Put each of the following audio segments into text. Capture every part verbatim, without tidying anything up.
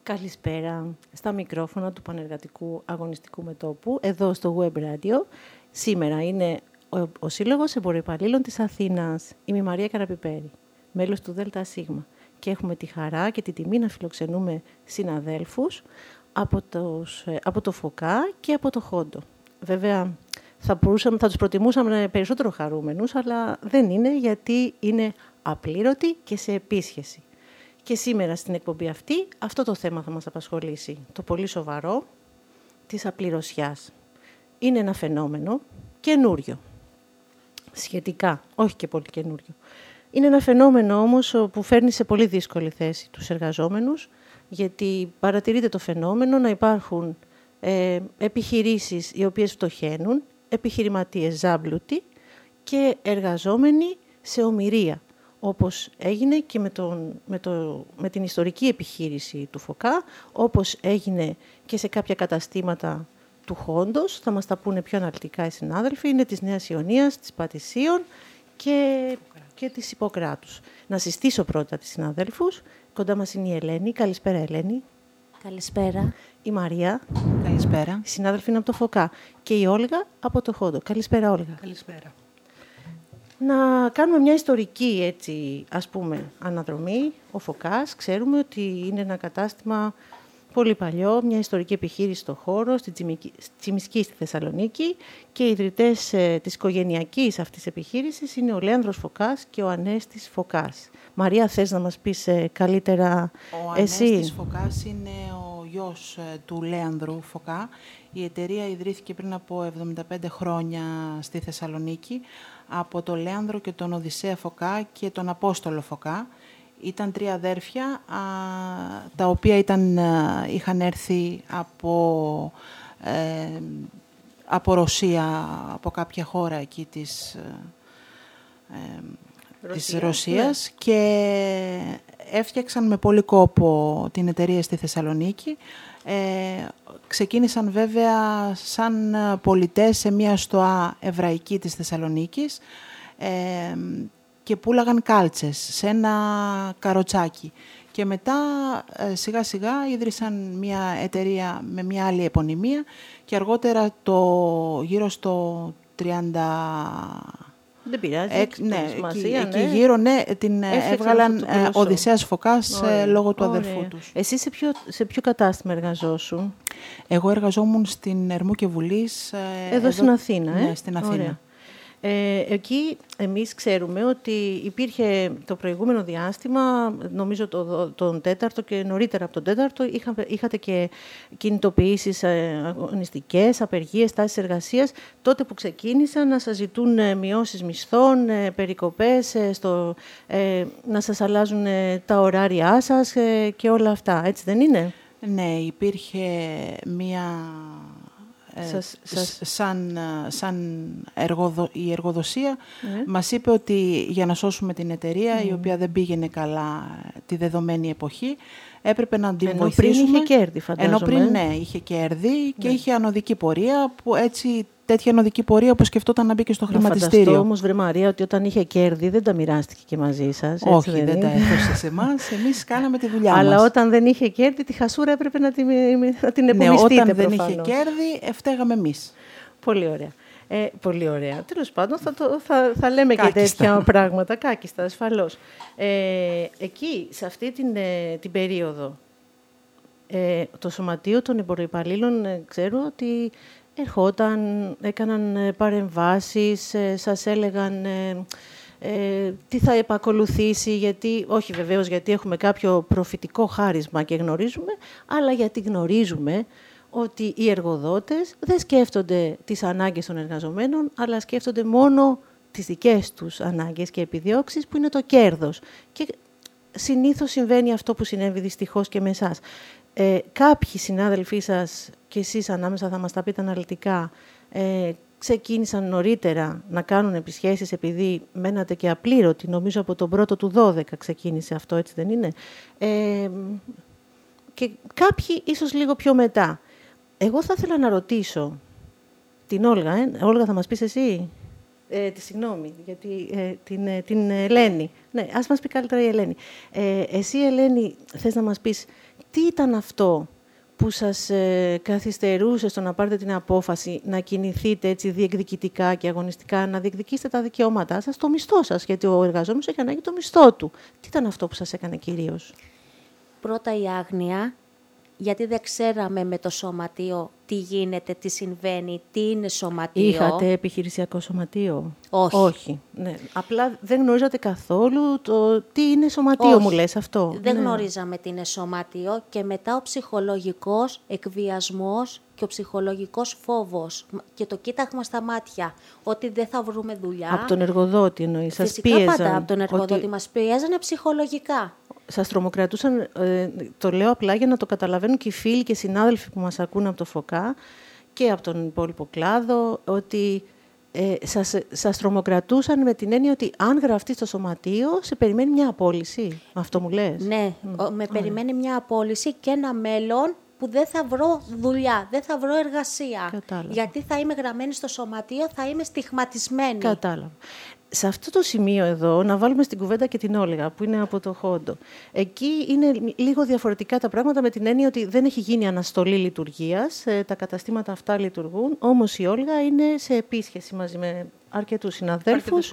Καλησπέρα στα μικρόφωνα του Πανεργατικού Αγωνιστικού Μετώπου, εδώ στο Web Radio. Σήμερα είναι ο, ο Σύλλογος Εμποροϊπαλλήλων της Αθήνας. Είμαι η Μαρία Καραπιπέρη, μέλος του ΔΣ. Και έχουμε τη χαρά και τη τιμή να φιλοξενούμε συναδέλφους από, τους, από το ΦΟΚΑ και από το Χόντο. Βέβαια, θα, μπορούσαμε, θα τους προτιμούσαμε περισσότερο χαρούμενους, αλλά δεν είναι, γιατί είναι απλήρωτοι και σε επίσχεση. Και σήμερα στην εκπομπή αυτή, αυτό το θέμα θα μας απασχολήσει. Το πολύ σοβαρό της απληρωσιάς. Είναι ένα φαινόμενο καινούριο. Σχετικά, όχι και πολύ καινούριο. Είναι ένα φαινόμενο όμως που φέρνει σε πολύ δύσκολη θέση τους εργαζόμενους, γιατί παρατηρείται το φαινόμενο να υπάρχουν ε, επιχειρήσεις οι οποίες φτωχαίνουν, επιχειρηματίες ζάμπλουτοι και εργαζόμενοι σε ομηρία, όπως έγινε και με, τον, με, το, με την ιστορική επιχείρηση του ΦΟΚΑ, όπως έγινε και σε κάποια καταστήματα του Χόντος, θα μας τα πούνε πιο αναλυτικά οι συνάδελφοι, είναι της Νέας Ιωνίας, της Πατησίων και, και της Ιπποκράτους. Να συστήσω πρώτα τις συναδέλφους. Κοντά μας είναι η Ελένη. Καλησπέρα, Ελένη. Καλησπέρα. Η Μαρία. Καλησπέρα. Η συνάδελφη είναι από το ΦΟΚΑ. Και η Όλγα από το Χόντο. Καλησπέρα, Όλγα. Καλησπέρα. Να κάνουμε μια ιστορική, έτσι, ας πούμε, αναδρομή. Ο ΦΟΚΑς, ξέρουμε ότι είναι ένα κατάστημα πολύ παλιό, μια ιστορική επιχείρηση στο χώρο, στη Τσιμισκή στη Θεσσαλονίκη, και οι ιδρυτές ε, της οικογενειακής αυτής επιχείρησης είναι ο Λέανδρος Φωκάς και ο Ανέστης Φωκάς. Μαρία, θες να μας πεις ε, καλύτερα ο εσύ? Ο Ανέστης Φωκάς είναι ο γιος ε, του Λέανδρου Φωκά. Η εταιρεία ιδρύθηκε πριν από εβδομήντα πέντε χρόνια στη Θεσσαλονίκη από τον Λέανδρο και τον Οδυσσέα Φωκά και τον Απόστολο Φωκά. Ήταν τρία αδέρφια, α, τα οποία ήταν, α, είχαν έρθει από, ε, από Ρωσία, από κάποια χώρα εκεί της, ε, Ρωσία, της Ρωσίας, ναι. Και έφτιαξαν με πολύ κόπο την εταιρεία στη Θεσσαλονίκη. Ε, ξεκίνησαν βέβαια σαν πολιτές σε μια στοά εβραϊκή της Θεσσαλονίκης, ε, και πούλαγαν κάλτσες σε ένα καροτσάκι. Και μετά ε, σιγά σιγά ίδρυσαν μια εταιρεία με μια άλλη επωνυμία και αργότερα το, γύρω στο τριάντα... Δεν πειράζει, Εκ, ναι, σημασία, εκεί, ναι. εκεί γύρω, ναι, την Έφτιαξαν έβγαλαν ε, Οδυσσέας Φωκάς ε, λόγω του Ωραία. αδερφού τους. Εσύ σε ποιο, σε ποιο κατάστημα εργαζόσουν? Εγώ εργαζόμουν στην Ερμού και Βουλής. Ε, εδώ, εδώ στην Αθήνα, ε? Ναι, στην Αθήνα. Ωραία. Ε, εκεί εμείς ξέρουμε ότι υπήρχε το προηγούμενο διάστημα, νομίζω το, τον τέταρτο και νωρίτερα από τον τέταρτο, είχα, είχατε και κινητοποιήσεις αγωνιστικές, απεργίες, τάσεις εργασίας, τότε που ξεκίνησαν να σας ζητούν μειώσεις μισθών, περικοπές, στο, ε, να σας αλλάζουν τα ωράριά σας και όλα αυτά, έτσι δεν είναι? Ναι, υπήρχε μία... Σας, σας... Σαν, σαν εργοδο... η εργοδοσία ναι. Μας είπε ότι για να σώσουμε την εταιρεία, mm. η οποία δεν πήγαινε καλά τη δεδομένη εποχή, έπρεπε να την ενώ βοηθήσουμε. Πριν είχε κέρδη, φαντάζομαι. Ενώ πριν, ναι, είχε κέρδη και ναι. είχε ανωδική πορεία, που έτσι, τέτοια ανωδική πορεία που σκεφτόταν να μπει και στο να χρηματιστήριο. Φανταστώ όμως, βρε Μαρία, ότι όταν είχε κέρδη δεν τα μοιράστηκε και μαζί σας. Όχι, δεν, δεν τα έδωσε σε εμάς. Εμείς κάναμε τη δουλειά μας. Αλλά όταν δεν είχε κέρδη, τη χασούρα έπρεπε να την, να την επομιστείτε. Ναι, όταν προφανώς. δεν είχε κέρδη, φταίγαμε εμείς. Πολύ ωραία. Ε, πολύ ωραία. Τέλος πάντων, θα, το, θα, θα λέμε κάκιστα. Και τέτοια πράγματα. Κάκιστα, ασφαλώς. Ε, εκεί, σε αυτή την, την περίοδο, ε, το Σωματείο των Εμποροϊπαλλήλων, ε, ξέρω ότι ερχόταν, έκαναν παρεμβάσεις, ε, σας έλεγαν ε, ε, τι θα επακολουθήσει, γιατί, όχι βεβαίως γιατί έχουμε κάποιο προφητικό χάρισμα και γνωρίζουμε, αλλά γιατί γνωρίζουμε ότι οι εργοδότες δεν σκέφτονται τις ανάγκες των εργαζομένων, αλλά σκέφτονται μόνο τις δικές τους ανάγκες και επιδιώξεις, που είναι το κέρδος. Και συνήθως συμβαίνει αυτό που συνέβη δυστυχώς και με εσάς. Ε, κάποιοι συνάδελφοί σας, και εσείς ανάμεσα θα μας τα πείτε αναλυτικά, ε, ξεκίνησαν νωρίτερα να κάνουν επισχέσεις επειδή μένατε και απλήρωτοι. Νομίζω από τον πρώτο του δώδεκα ξεκίνησε αυτό, έτσι δεν είναι? Ε, και κάποιοι ίσως λίγο πιο μετά. Εγώ θα ήθελα να ρωτήσω την Όλγα. Ε. Όλγα, θα μας πεις εσύ? Ε, τη συγγνώμη, γιατί ε, την, ε, την Ελένη. Ναι, ας μας πει καλύτερα η Ελένη. Ε, εσύ, Ελένη, θες να μας πεις τι ήταν αυτό που σας ε, καθυστερούσε στο να πάρετε την απόφαση να κινηθείτε έτσι διεκδικητικά και αγωνιστικά, να διεκδικήσετε τα δικαιώματά σας, το μισθό σας, γιατί ο εργαζόμενος έχει ανάγκη το μισθό του. Τι ήταν αυτό που σας έκανε κυρίως? Πρώτα η άγνοια, γιατί δεν ξέραμε με το σωματείο τι γίνεται, τι συμβαίνει, τι είναι σωματείο. Είχατε επιχειρησιακό σωματείο? Όχι. Όχι. Ναι. Απλά δεν γνωρίζατε καθόλου το τι είναι σωματείο. Όχι. Μου λες αυτό? Δεν ναι. γνωρίζαμε τι είναι σωματείο και μετά ο ψυχολογικός εκβιασμός και ο ψυχολογικός φόβος και το κοίταγμα στα μάτια, ότι δεν θα βρούμε δουλειά. Από τον εργοδότη εννοείς? Σας Φυσικά πίεζαν? πάντα από τον εργοδότη ότι... μας πίεζανε ψυχολογικά. Σας τρομοκρατούσαν, ε, το λέω απλά για να το καταλαβαίνουν και οι φίλοι και οι συνάδελφοι που μας ακούν από το ΦΟΚΑ και από τον υπόλοιπο κλάδο, ότι ε, σας, σας τρομοκρατούσαν με την έννοια ότι αν γραφτείς στο σωματείο, σε περιμένει μια απόλυση. Αυτό μου λες? Ναι, mm. με περιμένει μια απόλυση και ένα μέλλον που δεν θα βρω δουλειά, δεν θα βρω εργασία. Κατάλαβα. Γιατί θα είμαι γραμμένη στο σωματείο, θα είμαι στιγματισμένη. Κατάλαβα. Σε αυτό το σημείο εδώ, να βάλουμε στην κουβέντα και την Όλγα, που είναι από το Χόντο. Εκεί είναι λίγο διαφορετικά τα πράγματα, με την έννοια ότι δεν έχει γίνει αναστολή λειτουργίας. Τα καταστήματα αυτά λειτουργούν, όμως η Όλγα είναι σε επίσκεψη μαζί με αρκετούς συναδέλφους.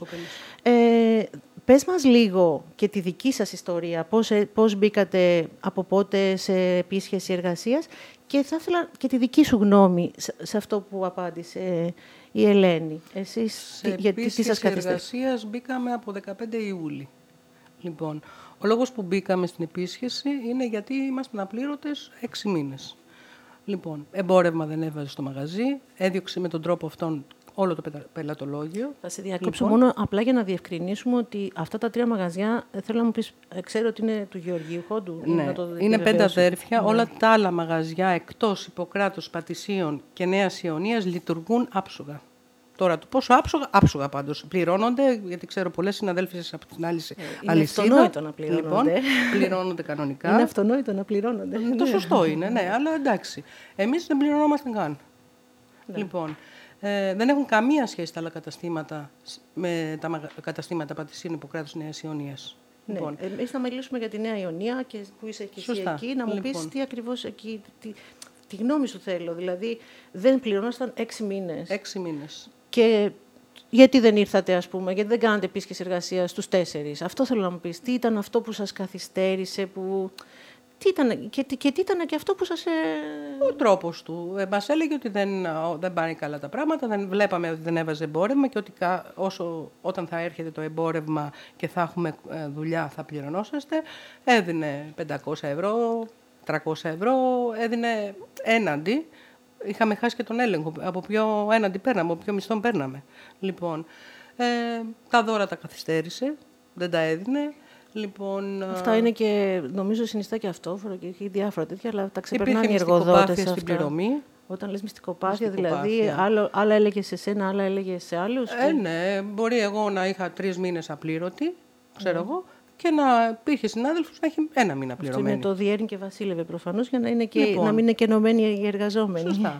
Ε, πες μας λίγο και τη δική σας ιστορία, πώς, πώς μπήκατε από πότε σε επίσκεψη εργασίας, και θα ήθελα και τη δική σου γνώμη σε αυτό που απάντησε η Ελένη. Εσείς, σε γιατί τι σας καθιστά? εργασίας μπήκαμε από δεκαπέντε Ιούλη. Λοιπόν, ο λόγος που μπήκαμε στην επίσχεση είναι γιατί ήμασταν απλήρωτες έξι μήνες. Λοιπόν, εμπόρευμα δεν έβαζε στο μαγαζί, έδιωξε με τον τρόπο αυτόν όλο το πελατολόγιο. Θα σε διακόψω λοιπόν, μόνο απλά για να διευκρινίσουμε ότι αυτά τα τρία μαγαζιά, θέλω να μου πεις, ξέρω ότι είναι του Γεωργίου Χόντου. Ναι, να το είναι πέντε αδέρφια. Ναι. Όλα τα άλλα μαγαζιά εκτός Ιπποκράτους, Πατησίων και Νέας Ιωνίας λειτουργούν άψογα. Τώρα, το πόσο άψογα, άψογα πάντως. Πληρώνονται, γιατί ξέρω πολλές συναδέλφισες από την άλλη ε, αλυσίδα. Είναι αυτονόητο να πληρώνονται. Λοιπόν, πληρώνονται κανονικά. Είναι αυτονόητο να πληρώνονται. Το σωστό είναι, ναι, αλλά εντάξει. Εμείς δεν πληρωνόμαστε καν. Ναι. Λοιπόν, ε, δεν έχουν καμία σχέση τα άλλα καταστήματα με τα μαγα... καταστήματα Πατησίων, Ιπποκράτους, Νέας Ιωνίας. Ναι. Λοιπόν. Εμείς θα μιλήσουμε για τη Νέα Ιωνία και που είσαι και εσύ εκεί, να μου λοιπόν. πεις τι ακριβώς εκεί... Τι... Τη γνώμη σου θέλω, δηλαδή δεν πληρώνασταν έξι μήνες. Έξι μήνες. Και γιατί δεν ήρθατε, ας πούμε, γιατί δεν κάνατε επίσκεψη εργασίας στους τέσσερις? Αυτό θέλω να μου πεις. Τι ήταν αυτό που σας καθυστέρησε, που... Τι ήταν, και, και τι ήταν και αυτό που σας... Ε... Ο τρόπος του. Ε, μας έλεγε ότι δεν, δεν πάνε καλά τα πράγματα, δεν βλέπαμε ότι δεν έβαζε εμπόρευμα και ότι όσο, όταν θα έρχεται το εμπόρευμα και θα έχουμε δουλειά θα πληρωνόσαστε. Έδινε πεντακόσια ευρώ, τριακόσια ευρώ, έδινε έναντι. Είχαμε χάσει και τον έλεγχο από ποιο έναντι παίρναμε, από ποιο μισθό παίρναμε. Λοιπόν, ε, τα δώρα τα καθυστέρησε, δεν τα έδινε. Λοιπόν, αυτά είναι και, νομίζω, συνιστά και αυτόφορο και έχει διάφορα τέτοια, αλλά τα ξεπερνάνε οι εργοδότες αυτά. Στην πληρωμή. Όταν λες μυστικοπάθεια, δηλαδή, άλλο, άλλα έλεγε σε σένα, άλλα έλεγε σε άλλους. Ε, ναι, μπορεί εγώ να είχα τρεις μήνες απλήρωτη, ξέρω mm. εγώ, και να υπήρχε συνάδελφος να έχει ένα μήνα πληρωμένη. Αυτό είναι το διέρνει και βασίλευε προφανώς, για να, είναι και, λοιπόν, να μην είναι και ενωμένοι οι εργαζόμενοι. Σωστά.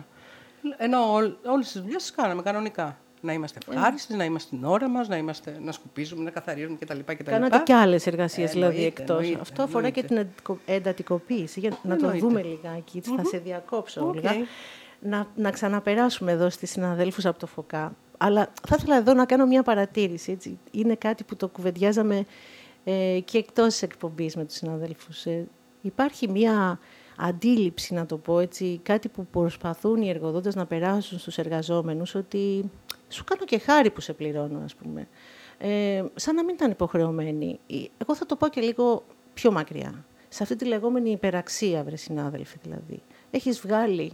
Ενώ όλες τις δουλειές τις κάναμε κανονικά. Να είμαστε ευχάριστοι, yeah. να είμαστε στην ώρα μας, να, είμαστε, να σκουπίζουμε, να καθαρίζουμε κτλ. Κάνατε και άλλες εργασίες, ε, δηλαδή, εννοείται, εκτός. Εννοείται, Αυτό αφορά εννοείται. και την εντατικοποίηση. Για να εννοείται. το δούμε λιγάκι, mm-hmm. θα σε διακόψω, Όλγα. Okay. Να, να ξαναπεράσουμε εδώ στις συναδέλφους από το ΦΟΚΑ. Αλλά θα ήθελα εδώ να κάνω μια παρατήρηση. Έτσι. Είναι κάτι που το κουβεντιάζαμε ε, και εκτός της εκπομπής με τους συναδέλφους. Ε, υπάρχει μια αντίληψη, να το πω έτσι, κάτι που προσπαθούν οι εργοδότες να περάσουν στους εργαζόμενους, ότι σου κάνω και χάρη που σε πληρώνω, ας πούμε. Ε, σαν να μην ήταν υποχρεωμένοι. Εγώ θα το πω και λίγο πιο μακριά. Σε αυτή τη λεγόμενη υπεραξία, βρε συνάδελφοι, δηλαδή. Έχεις βγάλει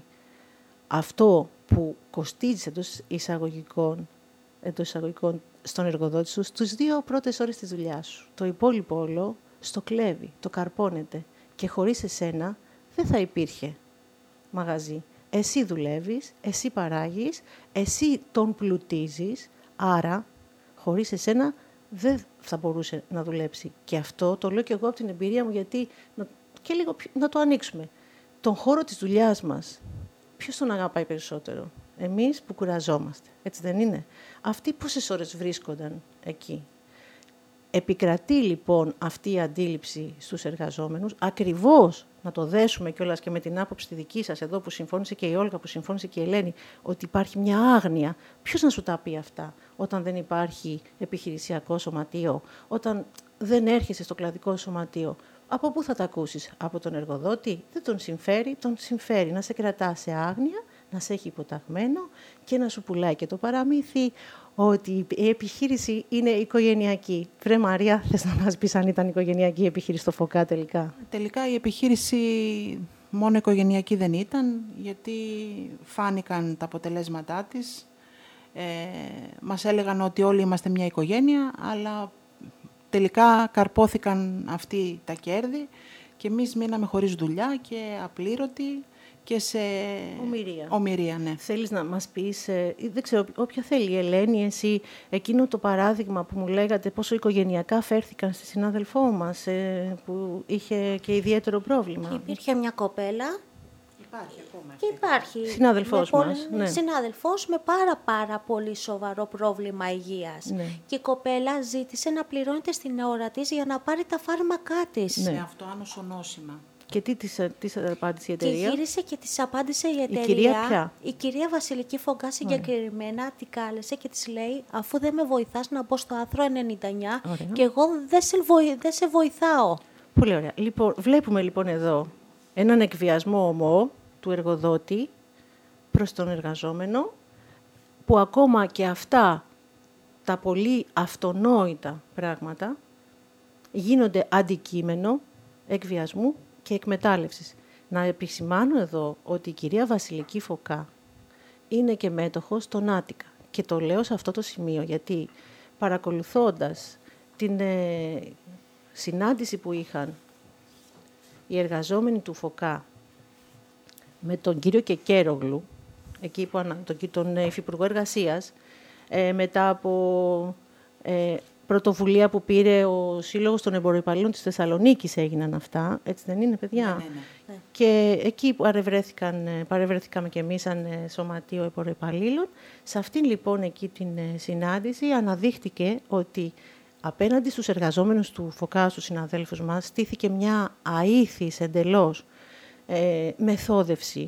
αυτό που κοστίζει εντός εισαγωγικών, εντός εισαγωγικών στον εργοδότη σου στις δύο πρώτες ώρες της δουλειάς σου. Το υπόλοιπο όλο στο κλέβει, το καρπώνεται. Και χωρίς εσένα δεν θα υπήρχε μαγαζί. Εσύ δουλεύεις, εσύ παράγεις, εσύ τον πλουτίζεις, άρα χωρίς εσένα δεν θα μπορούσε να δουλέψει. Και αυτό το λέω και εγώ από την εμπειρία μου, γιατί να, και λίγο να το ανοίξουμε. Τον χώρο της δουλειάς μας, ποιος τον αγαπάει περισσότερο? Εμείς που κουραζόμαστε, έτσι δεν είναι? Αυτοί πόσες ώρες βρίσκονταν εκεί? επικρατεί λοιπόν αυτή η αντίληψη στους εργαζόμενους, ακριβώς να το δέσουμε κιόλας και με την άποψη τη δική σας εδώ που συμφώνησε και η Όλγα, που συμφώνησε και η Ελένη, ότι υπάρχει μια άγνοια. Ποιος να σου τα πει αυτά όταν δεν υπάρχει επιχειρησιακό σωματείο, όταν δεν έρχεσαι στο κλαδικό σωματείο? Από πού θα τα ακούσεις? Από τον εργοδότη? Δεν τον συμφέρει, τον συμφέρει να σε κρατά σε άγνοια, να σε έχει υποταγμένο και να σου πουλάει και το παραμύθι ότι η επιχείρηση είναι οικογενειακή. Βρε Μαρία, θες να μας πεις αν ήταν οικογενειακή η επιχείρηση στο ΦΟΚΑ τελικά? Τελικά η επιχείρηση μόνο οικογενειακή δεν ήταν, γιατί φάνηκαν τα αποτελέσματά της. Ε, μας έλεγαν ότι όλοι είμαστε μια οικογένεια, αλλά τελικά καρπόθηκαν αυτοί τα κέρδη και εμείς μείναμε χωρίς δουλειά και απλήρωτοι και σε ομηρία. ομηρία, ναι. Θέλεις να μας πεις, ε, δεν ξέρω, όποια θέλει η Ελένη, εσύ, εκείνο το παράδειγμα που μου λέγατε πόσο οικογενειακά φέρθηκαν στη συνάδελφό μας, ε, που είχε και ιδιαίτερο πρόβλημα. Και υπήρχε μια κοπέλα. Υπάρχει ακόμα. Και υπάρχει. Συνάδελφός με μας, πολύ, ναι. Συνάδελφός με πάρα πάρα πολύ σοβαρό πρόβλημα υγείας. Ναι. Και η κοπέλα ζήτησε να πληρώνεται στην ώρα της για να πάρει τα φάρμακά της. Ναι. Με αυτοάνωσο νόσημα. Και τι της, της απάντησε η Και εταιρεία? γύρισε και της απάντησε η εταιρεία. Η κυρία ποια? Η κυρία Βασιλική Φωκά συγκεκριμένα την κάλεσε και της λέει, αφού δεν με βοηθάς να μπω στο άρθρο ενενήντα εννιά, Ωραία. και εγώ δεν σε, βοη, δεν σε βοηθάω. Πολύ ωραία. Λοιπόν, βλέπουμε λοιπόν εδώ έναν εκβιασμό ομό του εργοδότη προς τον εργαζόμενο, που ακόμα και αυτά τα πολύ αυτονόητα πράγματα γίνονται αντικείμενο εκβιασμού και εκμετάλλευσης. Να επισημάνω εδώ ότι η κυρία Βασιλική Φωκά είναι και μέτοχος στον Άτικα. Και το λέω σε αυτό το σημείο γιατί παρακολουθώντας την ε, συνάντηση που είχαν οι εργαζόμενοι του Φωκά με τον κύριο Κεκέρογλου, εκεί που ανα, τον, τον Υφυπουργό Εργασίας, ε, μετά από ε, πρωτοβουλία που πήρε ο Σύλλογος των Εμποροϊπαλλήλων της Θεσσαλονίκης έγιναν αυτά, έτσι δεν είναι, παιδιά? Ναι, ναι, ναι. Και εκεί παρευρέθηκαν, παρευρέθηκαμε και εμείς σαν Σωματείο Εμποροϊπαλλήλων. Σε αυτήν λοιπόν εκεί την συνάντηση αναδείχτηκε ότι απέναντι στους εργαζόμενους του Φωκά, στους συναδέλφους μας, στήθηκε μια αήθης εντελώς ε, μεθόδευση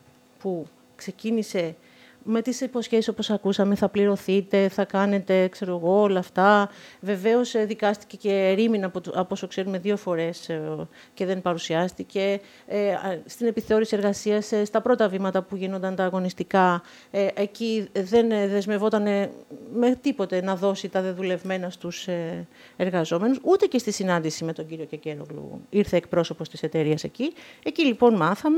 που ξεκίνησε με τις υποσχέσεις όπως ακούσαμε, θα πληρωθείτε, θα κάνετε, ξέρω εγώ, όλα αυτά. Βεβαίως δικάστηκε και ερήμην από, από όσο ξέρουμε δύο φορές ε, και δεν παρουσιάστηκε. Ε, στην επιθεώρηση εργασίας, ε, στα πρώτα βήματα που γίνονταν τα αγωνιστικά, ε, εκεί δεν δεσμευόταν με τίποτε να δώσει τα δεδουλευμένα στους ε, εργαζόμενους, ούτε και στη συνάντηση με τον κύριο Κεκέρογλου ήρθε εκπρόσωπος της εταιρείας εκεί. Εκεί λοιπόν μάθαμε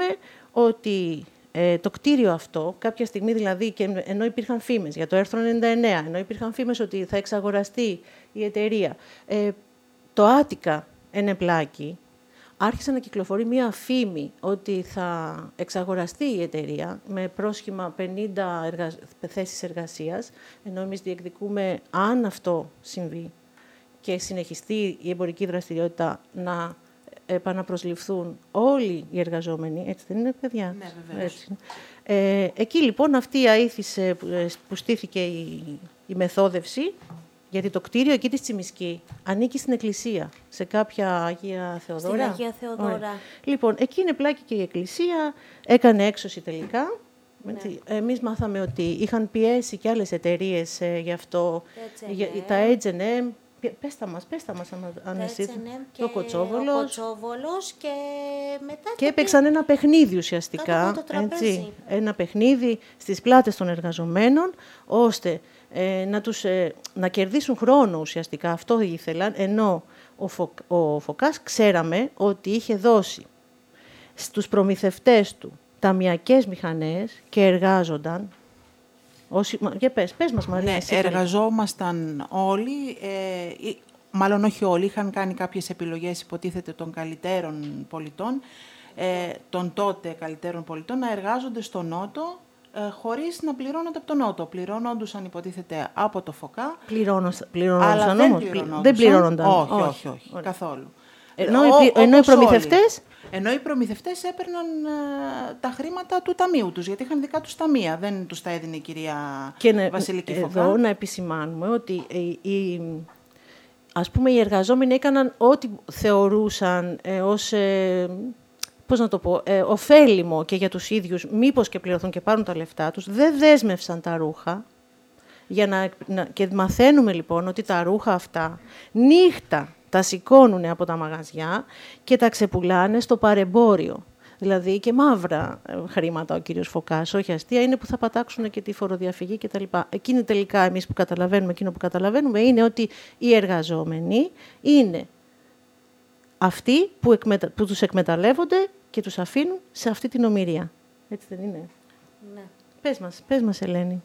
ότι Ε, το κτίριο αυτό, κάποια στιγμή δηλαδή, και ενώ υπήρχαν φήμες για το άρθρο ενενήντα εννέα, ενώ υπήρχαν φήμες ότι θα εξαγοραστεί η εταιρεία, ε, το Άτικα ενεπλάκη, άρχισε να κυκλοφορεί μία φήμη ότι θα εξαγοραστεί η εταιρεία με πρόσχημα πενήντα εργα... θέσεις εργασίας, ενώ εμείς διεκδικούμε, αν αυτό συμβεί και συνεχιστεί η εμπορική δραστηριότητα, να επαναπροσληφθούν όλοι οι εργαζόμενοι, έτσι δεν είναι, παιδιά? Ναι, βεβαίως. Έτσι. Ε, εκεί λοιπόν αυτή η αήθηση που στήθηκε η, η μεθόδευση, γιατί το κτίριο εκεί της Τσιμισκή ανήκει στην εκκλησία, σε κάποια Αγία Θεοδώρα. Στην Αγία Θεοδώρα. Ωραία. Λοιπόν, εκεί είναι πλάκη και η εκκλησία, έκανε έξωση τελικά. Ναι. Εμείς μάθαμε ότι είχαν πιέσει και άλλες εταιρείες ε, γι' αυτό, για, τα έιτς εντ εμ. Πες τα μας, πες τα μας, αν εσύ. Ο Κοτσόβολος. Ο Κοτσόβολος και μετά... Και έπαιξαν ένα παιχνίδι ουσιαστικά, το τραπέζι. έτσι, ένα παιχνίδι στις πλάτες των εργαζομένων, ώστε ε, να, τους, ε, να κερδίσουν χρόνο ουσιαστικά, αυτό ήθελαν, ενώ ο, Φω, ο Φωκάς ξέραμε ότι είχε δώσει στους προμηθευτές του ταμιακές μηχανές και εργάζονταν. Όσοι, για πες, πες μας Μαρία. Ναι, εσύ, εργαζόμασταν όλοι, ε, μάλλον όχι όλοι, είχαν κάνει κάποιες επιλογές υποτίθεται των καλύτερων πολιτών, ε, των τότε καλύτερων πολιτών, να εργάζονται στο Νότο, ε, χωρίς να πληρώνονται από τον Νότο. Πληρώνονταν υποτίθεται από το Φωκά, πληρώνονταν αλλά όμως, δεν πληρώνονταν. δεν πληρώνονταν. Όχι, όχι, όχι, όχι καθόλου. Ενώ, Ο, οι, ενώ οι προμηθευτές... Όλοι. Ενώ οι προμηθευτές έπαιρναν ε, τα χρήματα του ταμείου τους, γιατί είχαν δικά τους ταμεία, δεν τους τα έδινε η κυρία και Βασιλική Φωκά. Εδώ να επισημάνουμε ότι η, η, ας πούμε, οι εργαζόμενοι έκαναν ό,τι θεωρούσαν ε, ως, ε, πώς να το πω, ε, ωφέλιμο και για τους ίδιους, μήπως και πληρωθούν και πάρουν τα λεφτά τους, δεν δέσμευσαν τα ρούχα. Για να, να, και μαθαίνουμε λοιπόν ότι τα ρούχα αυτά νύχτα τα σηκώνουν από τα μαγαζιά και τα ξεπουλάνε στο παρεμπόριο. Δηλαδή και μαύρα χρήματα ο κύριος Φωκάς, όχι αστεία, είναι που θα πατάξουν και τη φοροδιαφυγή κτλ. Εκείνη τελικά εμείς που καταλαβαίνουμε, εκείνο που καταλαβαίνουμε είναι ότι οι εργαζόμενοι είναι αυτοί που, εκμετα... που τους εκμεταλλεύονται και τους αφήνουν σε αυτή την ομηρία. Έτσι δεν είναι? Ναι. Πες μας, πες μας Ελένη.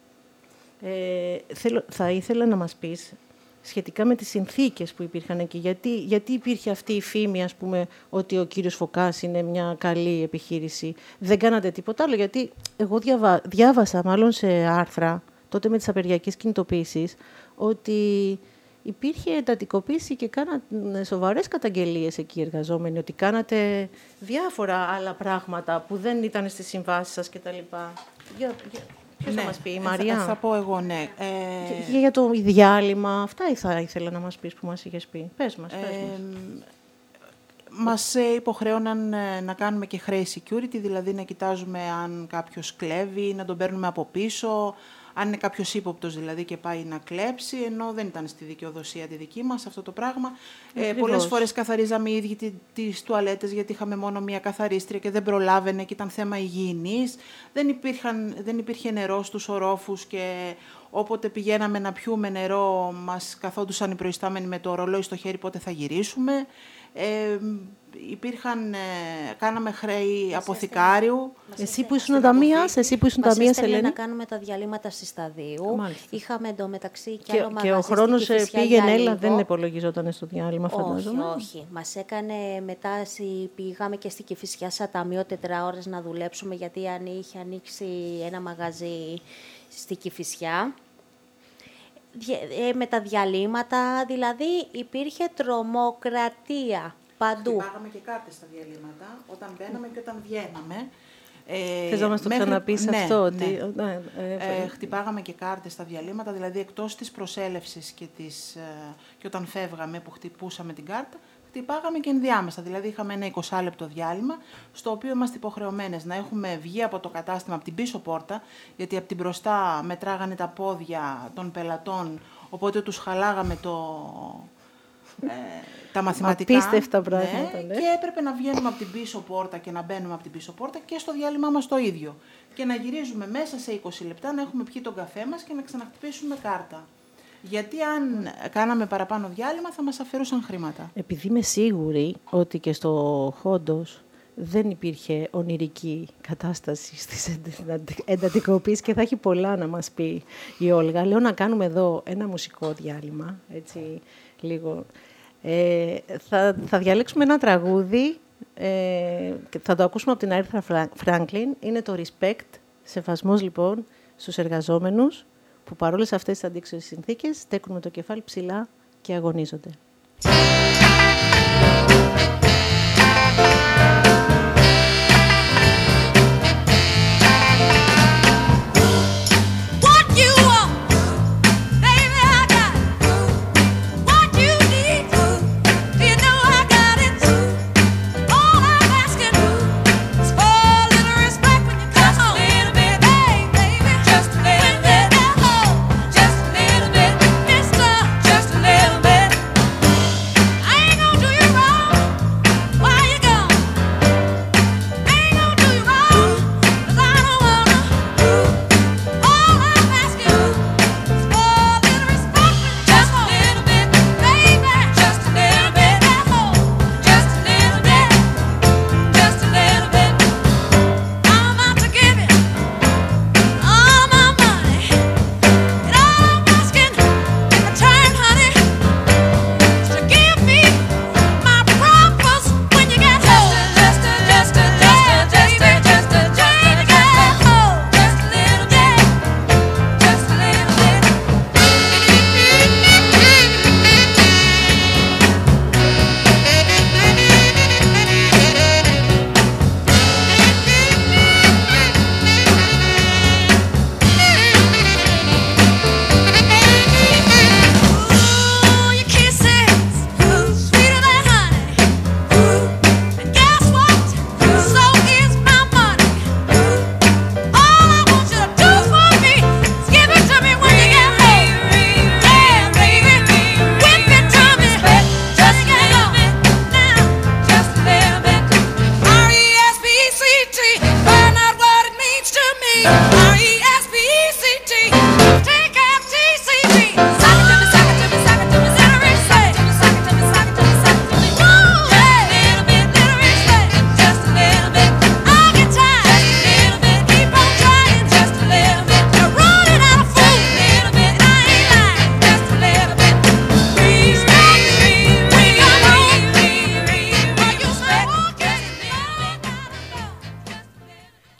Ε, θέλω, θα ήθελα να μας πεις σχετικά με τις συνθήκες που υπήρχαν εκεί. Γιατί, γιατί υπήρχε αυτή η φήμη, ας πούμε, ότι ο κύριος Φωκάς είναι μια καλή επιχείρηση. Δεν κάνατε τίποτα άλλο? Γιατί εγώ διαβα, διάβασα μάλλον σε άρθρα, τότε με τις απεργιακές κινητοποίησεις, ότι υπήρχε εντατικοποίηση και κάνατε σοβαρές καταγγελίες εκεί οι εργαζόμενοι, ότι κάνατε διάφορα άλλα πράγματα που δεν ήταν στις συμβάσεις σας κτλ. Για, για, ποιος ναι, θα μας πει, η Μαρία? Θα, θα πω εγώ, ναι. Ε... Και για το διάλειμμα, αυτά θα ήθελα να μας πεις που μας είχες πει. Πες μας, πες ε, μας. Μας υποχρέωναν να κάνουμε και χρέη security, δηλαδή να κοιτάζουμε αν κάποιος κλέβει, να τον παίρνουμε από πίσω, αν είναι κάποιος ύποπτος δηλαδή και πάει να κλέψει, ενώ δεν ήταν στη δικαιοδοσία τη δική μας αυτό το πράγμα. Ε, πολλές φορές καθαρίζαμε οι ίδιοι τις τουαλέτες, γιατί είχαμε μόνο μία καθαρίστρια και δεν προλάβαινε και ήταν θέμα υγιεινής. Δεν, υπήρχαν, δεν υπήρχε νερό στους ορόφους και όποτε πηγαίναμε να πιούμε νερό μας καθόντουσαν οι προϊστάμενοι με το ρολόι στο χέρι πότε θα γυρίσουμε. Ε, υπήρχαν, ε, κάναμε χρέη αποθηκάριου. Εσύ που ήσουν ταμείας, εσύ που ήσουν ταμείας, Ελένη. να κάνουμε τα διαλύματα στη Σταδίου. Μάλιστα. Είχαμε εντωμεταξύ και, και άλλο μαγαζί. Και ο χρόνος πήγαινε, έλα, δεν υπολογιζόταν στο διάλειμμα, φαντάζομαι. Όχι, όχι. Μας έκανε μετά, πήγαμε και στη Κηφισιά σαν ταμείο τετρά ώρες να δουλέψουμε, γιατί αν είχε ανοίξει ένα μαγαζί στη Κηφισιά. Με τα διαλύματα, δηλαδή υπήρχε τρομοκρατία παντού. Χτυπάγαμε και κάρτες στα διαλύματα, όταν μπαίναμε και όταν βγαίναμε. Ε, Θες να μας το μέχρι... ξαναπείς ναι, αυτό? Ναι. Ότι... ναι, ε, ε, χτυπάγαμε και κάρτες στα διαλύματα, δηλαδή εκτός της προσέλευσης και, της, ε, και όταν φεύγαμε που χτυπούσαμε την κάρτα, χτυπάγαμε και ενδιάμεσα. Δηλαδή είχαμε ένα είκοσι λεπτό διάλειμμα, στο οποίο είμαστε υποχρεωμένες να έχουμε βγει από το κατάστημα από την πίσω πόρτα, γιατί από την μπροστά μετράγανε τα πόδια των πελατών, οπότε τους χαλάγαμε το, ε, τα μαθηματικά. Απίστευτα πράγματα, ναι, ναι. Και έπρεπε να βγαίνουμε από την πίσω πόρτα και να μπαίνουμε από την πίσω πόρτα και στο διάλειμμα μας το ίδιο. Και να γυρίζουμε μέσα σε είκοσι λεπτά, να έχουμε πιει τον καφέ μας και να ξαναχτυπήσουμε κάρτα. Γιατί αν κάναμε παραπάνω διάλειμμα θα μας αφαιρούσαν χρήματα. Επειδή είμαι σίγουρη ότι και στο Χόντος δεν υπήρχε ονειρική κατάσταση στις εντατικοποίησεις και θα έχει πολλά να μας πει η Όλγα. Λέω να κάνουμε εδώ ένα μουσικό διάλειμμα, έτσι λίγο. Ε, θα, θα διαλέξουμε ένα τραγούδι, ε, θα το ακούσουμε από την Άρθρα Φράγκλιν. Είναι το Respect, σεβασμός λοιπόν στους εργαζόμενους, που παρόλες αυτές τις αντίξωες συνθήκες στέκουν με το κεφάλι ψηλά και αγωνίζονται. Just a little bit. I ain't gonna do you wrong. Why you gone?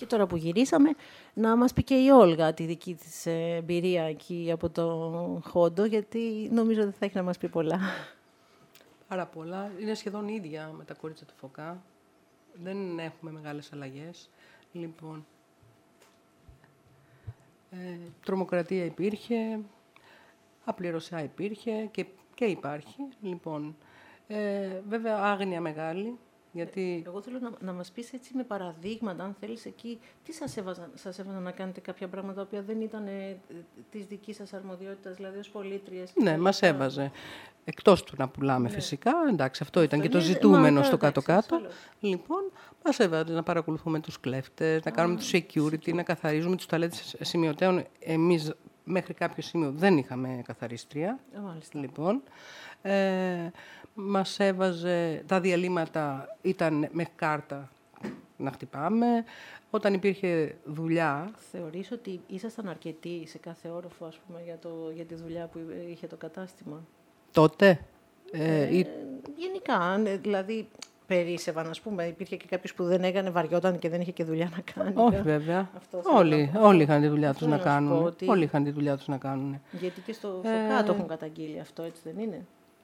τώρα που γυρίσαμε, να μας πει και η Όλγα τη δική της εμπειρία εκεί από το Χόντο, γιατί νομίζω δεν θα έχει να μας πει πολλά. Πάρα πολλά. Είναι σχεδόν ίδια με τα κορίτσια του Φωκά. Δεν έχουμε μεγάλες αλλαγές. Λοιπόν, ε, τρομοκρατία υπήρχε, απληρωσιά υπήρχε και, και υπάρχει. Λοιπόν, ε, βέβαια άγνοια μεγάλη. Γιατί... Εγώ θέλω να, να μας πεις έτσι με παραδείγματα, αν θέλεις εκεί, τι σας έβαζαν, σας έβαζαν να κάνετε κάποια πράγματα τα οποία δεν ήταν ε, της δικής σας αρμοδιότητας, δηλαδή ως πολίτριες. Ναι, μας έβαζε. Εκτός του να πουλάμε, ναι, φυσικά, εντάξει, αυτό ήταν αυτό και το είναι, ζητούμενο μα, στο εντάξει, κάτω-κάτω. Λοιπόν, μας έβαζε να παρακολουθούμε τους κλέφτες, να κάνουμε τους security, να καθαρίζουμε τους τουαλέτες σημειωτέων. Εμείς μέχρι κάποιο σημείο δεν είχαμε καθαρίστρια. Μάλιστα. Λοιπόν, ε, μας έβαζε, τα διαλύματα ήταν με κάρτα να χτυπάμε. Όταν υπήρχε δουλειά... Θεωρείς ότι ήσασταν αρκετοί σε κάθε όροφο, ας πούμε, για, το, για τη δουλειά που είχε το κατάστημα? Τότε. Ε, ε, ή... Γενικά, δηλαδή... Περίσευαν, ας πούμε, υπήρχε και κάποιος που δεν έκανε, βαριόταν και δεν είχε και δουλειά να κάνει. Όχι, βέβαια. Όλοι, όλοι είχαν τη δουλειά τους να, να κάνουν. Ότι... Όλοι είχαν τη δουλειά τους να κάνουν. Γιατί και στο ε... Φωκά το έχουν καταγγείλει αυτό, έτσι δεν είναι?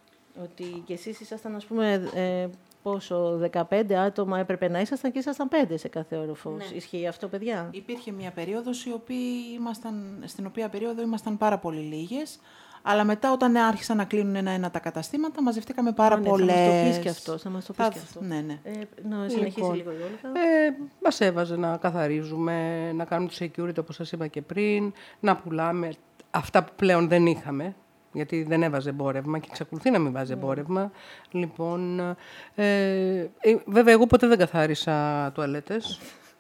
Ότι κι εσείς ήσασταν, ας πούμε, ε, πόσο, δεκαπέντε άτομα έπρεπε να ήσασταν και ήσασταν πέντε σε κάθε όροφο. Ναι. Ισχύει αυτό, παιδιά? Υπήρχε μια περίοδος η οποία ήμασταν, στην οποία περίοδο ήμασταν πάρα πολύ λίγες. Αλλά μετά, όταν άρχισαν να κλείνουν ένα-ένα τα καταστήματα, μαζευτήκαμε πάρα ναι, πολλές. Θα μας το πεις και αυτό. Θα μας το πεις θα... και αυτό. Ναι, ναι. Ε, να συνεχίσει λοιπόν, λίγο η Όλγα. Ε, μας έβαζε να καθαρίζουμε, να κάνουμε το security, όπως σας είπα και πριν, να πουλάμε αυτά που πλέον δεν είχαμε, γιατί δεν έβαζε εμπόρευμα και εξακολουθεί να μην βάζει εμπόρευμα. Mm. Λοιπόν, ε, ε, βέβαια, εγώ ποτέ δεν καθάρισα τουαλέτες.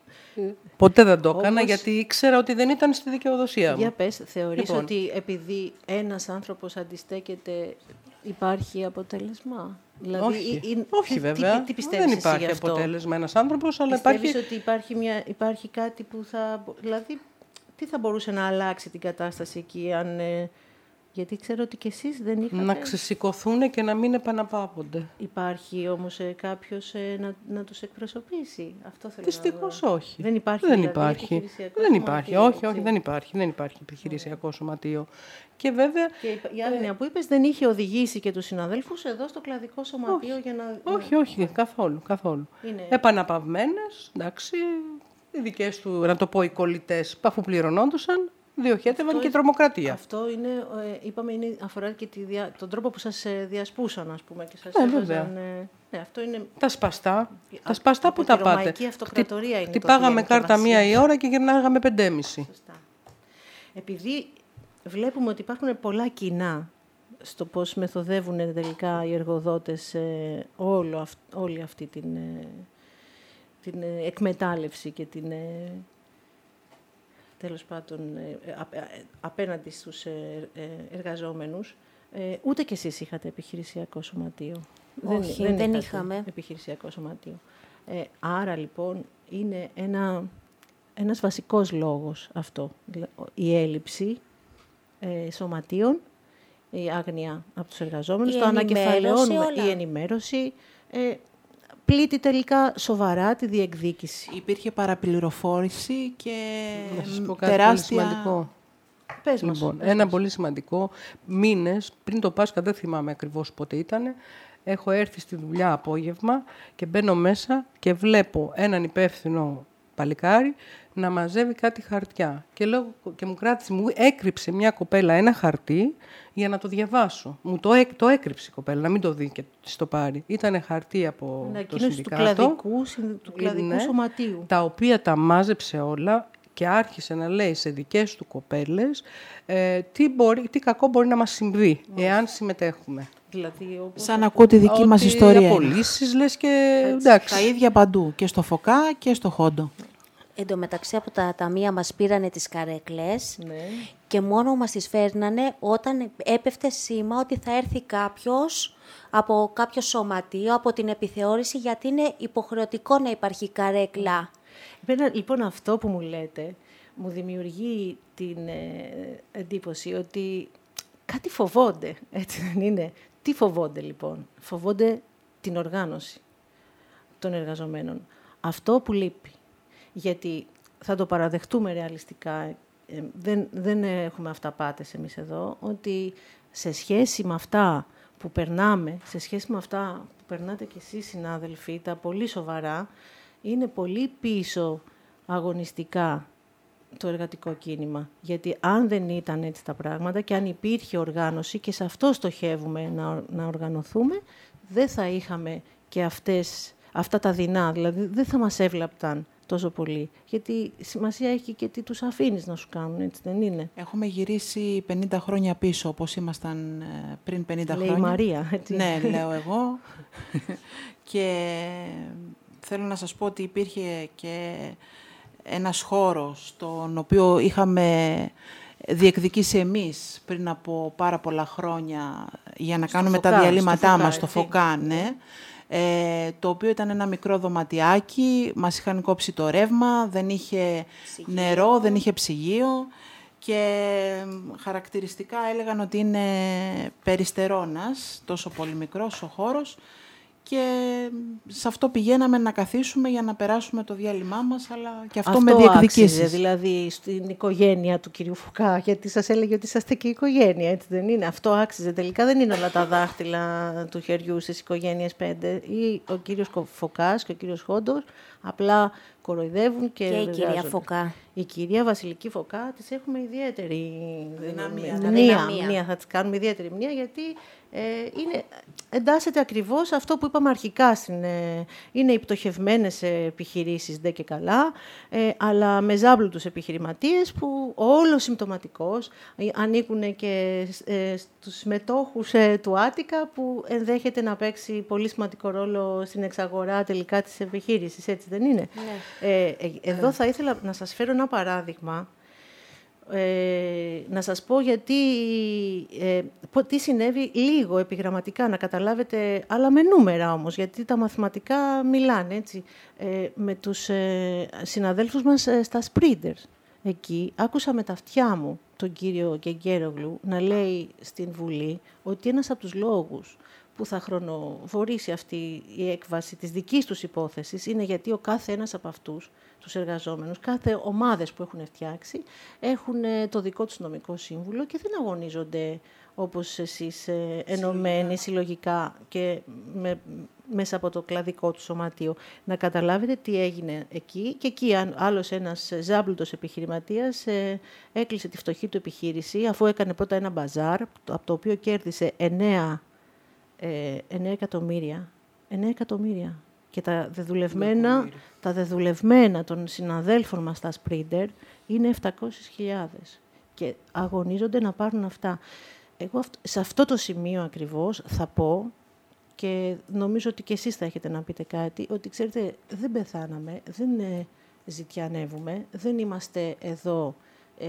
Ποτέ δεν το έκανα, όμως, γιατί ήξερα ότι δεν ήταν στη δικαιοδοσία μου. Για πες, θεωρείς λοιπόν, ότι επειδή ένας άνθρωπος αντιστέκεται υπάρχει αποτέλεσμα? Δηλαδή, όχι, ή, ή, όχι τι, βέβαια. Τι, τι πιστεύεις δεν υπάρχει εσύ αποτέλεσμα ένας άνθρωπος, αλλά πιστεύεις υπάρχει... ότι υπάρχει, μια, υπάρχει κάτι που θα... Δηλαδή, τι θα μπορούσε να αλλάξει την κατάσταση εκεί, αν... Ε, γιατί ξέρω ότι και εσείς δεν είχατε... Να ξεσηκωθούν και να μην επαναπαύονται. Υπάρχει όμως ε, κάποιος ε, να, να τους εκπροσωπήσει. Αυτό θέλω Δυστυχώς να... όχι. Δεν υπάρχει, δεν δηλαδή, υπάρχει. Δεν υπάρχει. Όχι, όχι, όχι, δεν υπάρχει. Δεν υπάρχει επιχειρησιακό yeah. σωματείο. Και βέβαια... Και η άγνοια ε... που είπες δεν είχε οδηγήσει και τους συναδέλφους εδώ στο κλαδικό σωματείο όχι. για να... Όχι, όχι, καθόλου. καθόλου. Είναι... Επαναπαυμένες, εντάξει, οι δικές του, να το πω, οι κολλητές, αφού πληρωνόντουσαν, διοχέτευαν και τρομοκρατία. Αυτό είναι, ε, είπαμε, είναι, αφορά και τη δια, τον τρόπο που σας ε, διασπούσαν, ας πούμε, και σας ε, έβαζαν... Ε, ναι, αυτό είναι... Τα σπαστά, Α, τα σπαστά που τα πάτε. Η ρωμαϊκή αυτοκρατορία είναι. Χτυπάγαμε κάρτα μία η ώρα και γυρνάγαμε πεντέμιση. Σωστά. Επειδή βλέπουμε ότι υπάρχουν πολλά κοινά στο πώς μεθοδεύουν τελικά οι εργοδότες ε, όλο αυ, όλη αυτή την, ε, την ε, εκμετάλλευση και την... Ε, τέλος πάντων, απέναντι στους εργαζόμενους. Ούτε κι εσείς είχατε επιχειρησιακό σωματείο. Όχι, δεν, δεν είχαμε. Επιχειρησιακό σωματείο. Άρα, λοιπόν, είναι ένα, ένας βασικός λόγος αυτό. Η έλλειψη σωματείων, η άγνοια από τους εργαζόμενους, η το ανακεφαλαιώνουμε, η ενημέρωση... πλήττει τελικά σοβαρά τη διεκδίκηση. Υπήρχε παραπληροφόρηση και να σας πω κάτι τεράστια... πολύ σημαντικό. Πες μας. Λοιπόν, πες ένα μας. πολύ σημαντικό. Μήνες πριν το Πάσχα, δεν θυμάμαι ακριβώς πότε ήταν, έχω έρθει στη δουλειά απόγευμα και μπαίνω μέσα και βλέπω έναν υπεύθυνο παλικάρι να μαζεύει κάτι χαρτιά. Και, λέω, και μου κράτησε, μου έκρυψε μια κοπέλα ένα χαρτί για να το διαβάσω. Μου το, έκ, το έκρυψε η κοπέλα, να μην το δει και το πάρει. Ήτανε χαρτί από ναι, το συνδικάτο. Του κλαδικού, του κλαδικού ναι, σωματείου. Τα οποία τα μάζεψε όλα και άρχισε να λέει σε δικές του κοπέλες ε, τι, μπορεί, τι κακό μπορεί να μας συμβεί, Μάλιστα. εάν συμμετέχουμε. Δηλαδή, όπως σαν να ακούω τη δική μας ιστορία. Απολύσεις, λες και εντάξει. Τα ίδια παντού, και στο Φωκά και στο Χόντο. Εν τω μεταξύ από τα ταμεία μας πήρανε τις καρέκλες ναι. και μόνο μας τις φέρνανε όταν έπεφτε σήμα ότι θα έρθει κάποιος από κάποιο σωματείο, από την επιθεώρηση, γιατί είναι υποχρεωτικό να υπάρχει καρέκλα. Λοιπόν, αυτό που μου λέτε μου δημιουργεί την ε, εντύπωση ότι κάτι φοβόνται, έτσι δεν είναι? Τι φοβόνται λοιπόν? Φοβόνται την οργάνωση των εργαζομένων. Αυτό που λείπει. Γιατί θα το παραδεχτούμε ρεαλιστικά, ε, δεν, δεν έχουμε αυταπάτες εμείς εδώ, ότι σε σχέση με αυτά που περνάμε, σε σχέση με αυτά που περνάτε κι εσείς συνάδελφοι, τα πολύ σοβαρά, είναι πολύ πίσω αγωνιστικά το εργατικό κίνημα. Γιατί αν δεν ήταν έτσι τα πράγματα και αν υπήρχε οργάνωση, και σε αυτό στοχεύουμε να, να οργανωθούμε, δεν θα είχαμε και αυτές, αυτά τα δεινά, δηλαδή δεν θα μας έβλαπταν τόσο πολύ. Γιατί σημασία έχει και τι τους αφήνεις να σου κάνουν, έτσι δεν είναι? Έχουμε γυρίσει πενήντα χρόνια πίσω, όπως ήμασταν πριν πενήντα Λέει χρόνια. η Μαρία, έτσι. Ναι, λέω εγώ. Και θέλω να σας πω ότι υπήρχε και ένας χώρος, στον οποίο είχαμε διεκδικήσει εμείς πριν από πάρα πολλά χρόνια για να στο κάνουμε Φωκά, τα διαλύματά στο μας Φωκά, στο Φωκά, ναι. Ε, το οποίο ήταν ένα μικρό δωματιάκι, μας είχαν κόψει το ρεύμα, δεν είχε ψυγείο. Νερό, δεν είχε ψυγείο και χαρακτηριστικά έλεγαν ότι είναι περιστερώνας, τόσο πολύ μικρός ο χώρος, και σε αυτό πηγαίναμε να καθίσουμε για να περάσουμε το διάλειμμά μας, αλλά και αυτό, αυτό με διεκδικήσεις. Άξιζε, δηλαδή στην οικογένεια του κυρίου Φωκά, γιατί σας έλεγε ότι είσαστε και οικογένεια, έτσι δεν είναι? Αυτό άξιζε. Τελικά δεν είναι όλα τα δάχτυλα του χεριού στις οικογένειες πέντε. Ή ο κύριος Φωκάς και ο κύριος Χόντος απλά κοροϊδεύουν και, και η κυρία Φωκά. Η κυρία Βασιλική Φωκά της έχουμε ιδιαίτερη μνήα. μνήα. Θα της κάνουμε ιδιαίτερη μνήα, γιατί ε, είναι, εντάσσεται ακριβώς αυτό που είπαμε αρχικά. Στην, ε, είναι οι πτωχευμένες επιχειρήσεις, ντε και καλά, ε, αλλά με ζάμπλουτους επιχειρηματίες που όλο συμπτωματικός ε, ανήκουν και ε, στους συμμετόχους ε, του Άτικα, που ενδέχεται να παίξει πολύ σημαντικό ρόλο στην εξαγορά τελικά της επιχείρησης, έτσι δεν είναι? Ναι. Ε, ε, εδώ θα ήθελα να σας φέρω ένα παράδειγμα, ε, να σας πω γιατί, ε, τι συνέβη λίγο επιγραμματικά, να καταλάβετε, αλλά με νούμερα όμως, γιατί τα μαθηματικά μιλάνε, έτσι, ε, με τους ε, συναδέλφους μας ε, στα Σπρίντers. Εκεί άκουσα με τα αυτιά μου τον κύριο Γκεγκέρογλου να λέει στην Βουλή ότι ένας από τους λόγους που θα χρονοβορήσει αυτή η έκβαση της δικής τους υπόθεσης είναι γιατί ο κάθε ένας από αυτούς, τους εργαζόμενους, κάθε ομάδες που έχουν φτιάξει, έχουν το δικό τους νομικό σύμβουλο και δεν αγωνίζονται όπως εσείς ενωμένοι συλλογικά και με, μέσα από το κλαδικό του σωματείο. Να καταλάβετε τι έγινε εκεί. Και εκεί άλλος ένας ζάμπλουτος επιχειρηματίας ε, έκλεισε τη φτωχή του επιχείρηση, αφού έκανε πρώτα ένα μπαζάρ, από το οποίο κέρδισε εννέα εκατομμύρια. εννέα εκατομμύρια. Και τα δεδουλευμένα, τα δεδουλευμένα των συναδέλφων μας στα Σπρίντέρ είναι επτακόσιες χιλιάδες. Και αγωνίζονται να πάρουν αυτά. Εγώ σε αυτό το σημείο ακριβώς θα πω, και νομίζω ότι και εσείς θα έχετε να πείτε κάτι, ότι ξέρετε, δεν πεθάναμε, δεν ε, ζητιανεύουμε, δεν είμαστε εδώ ε,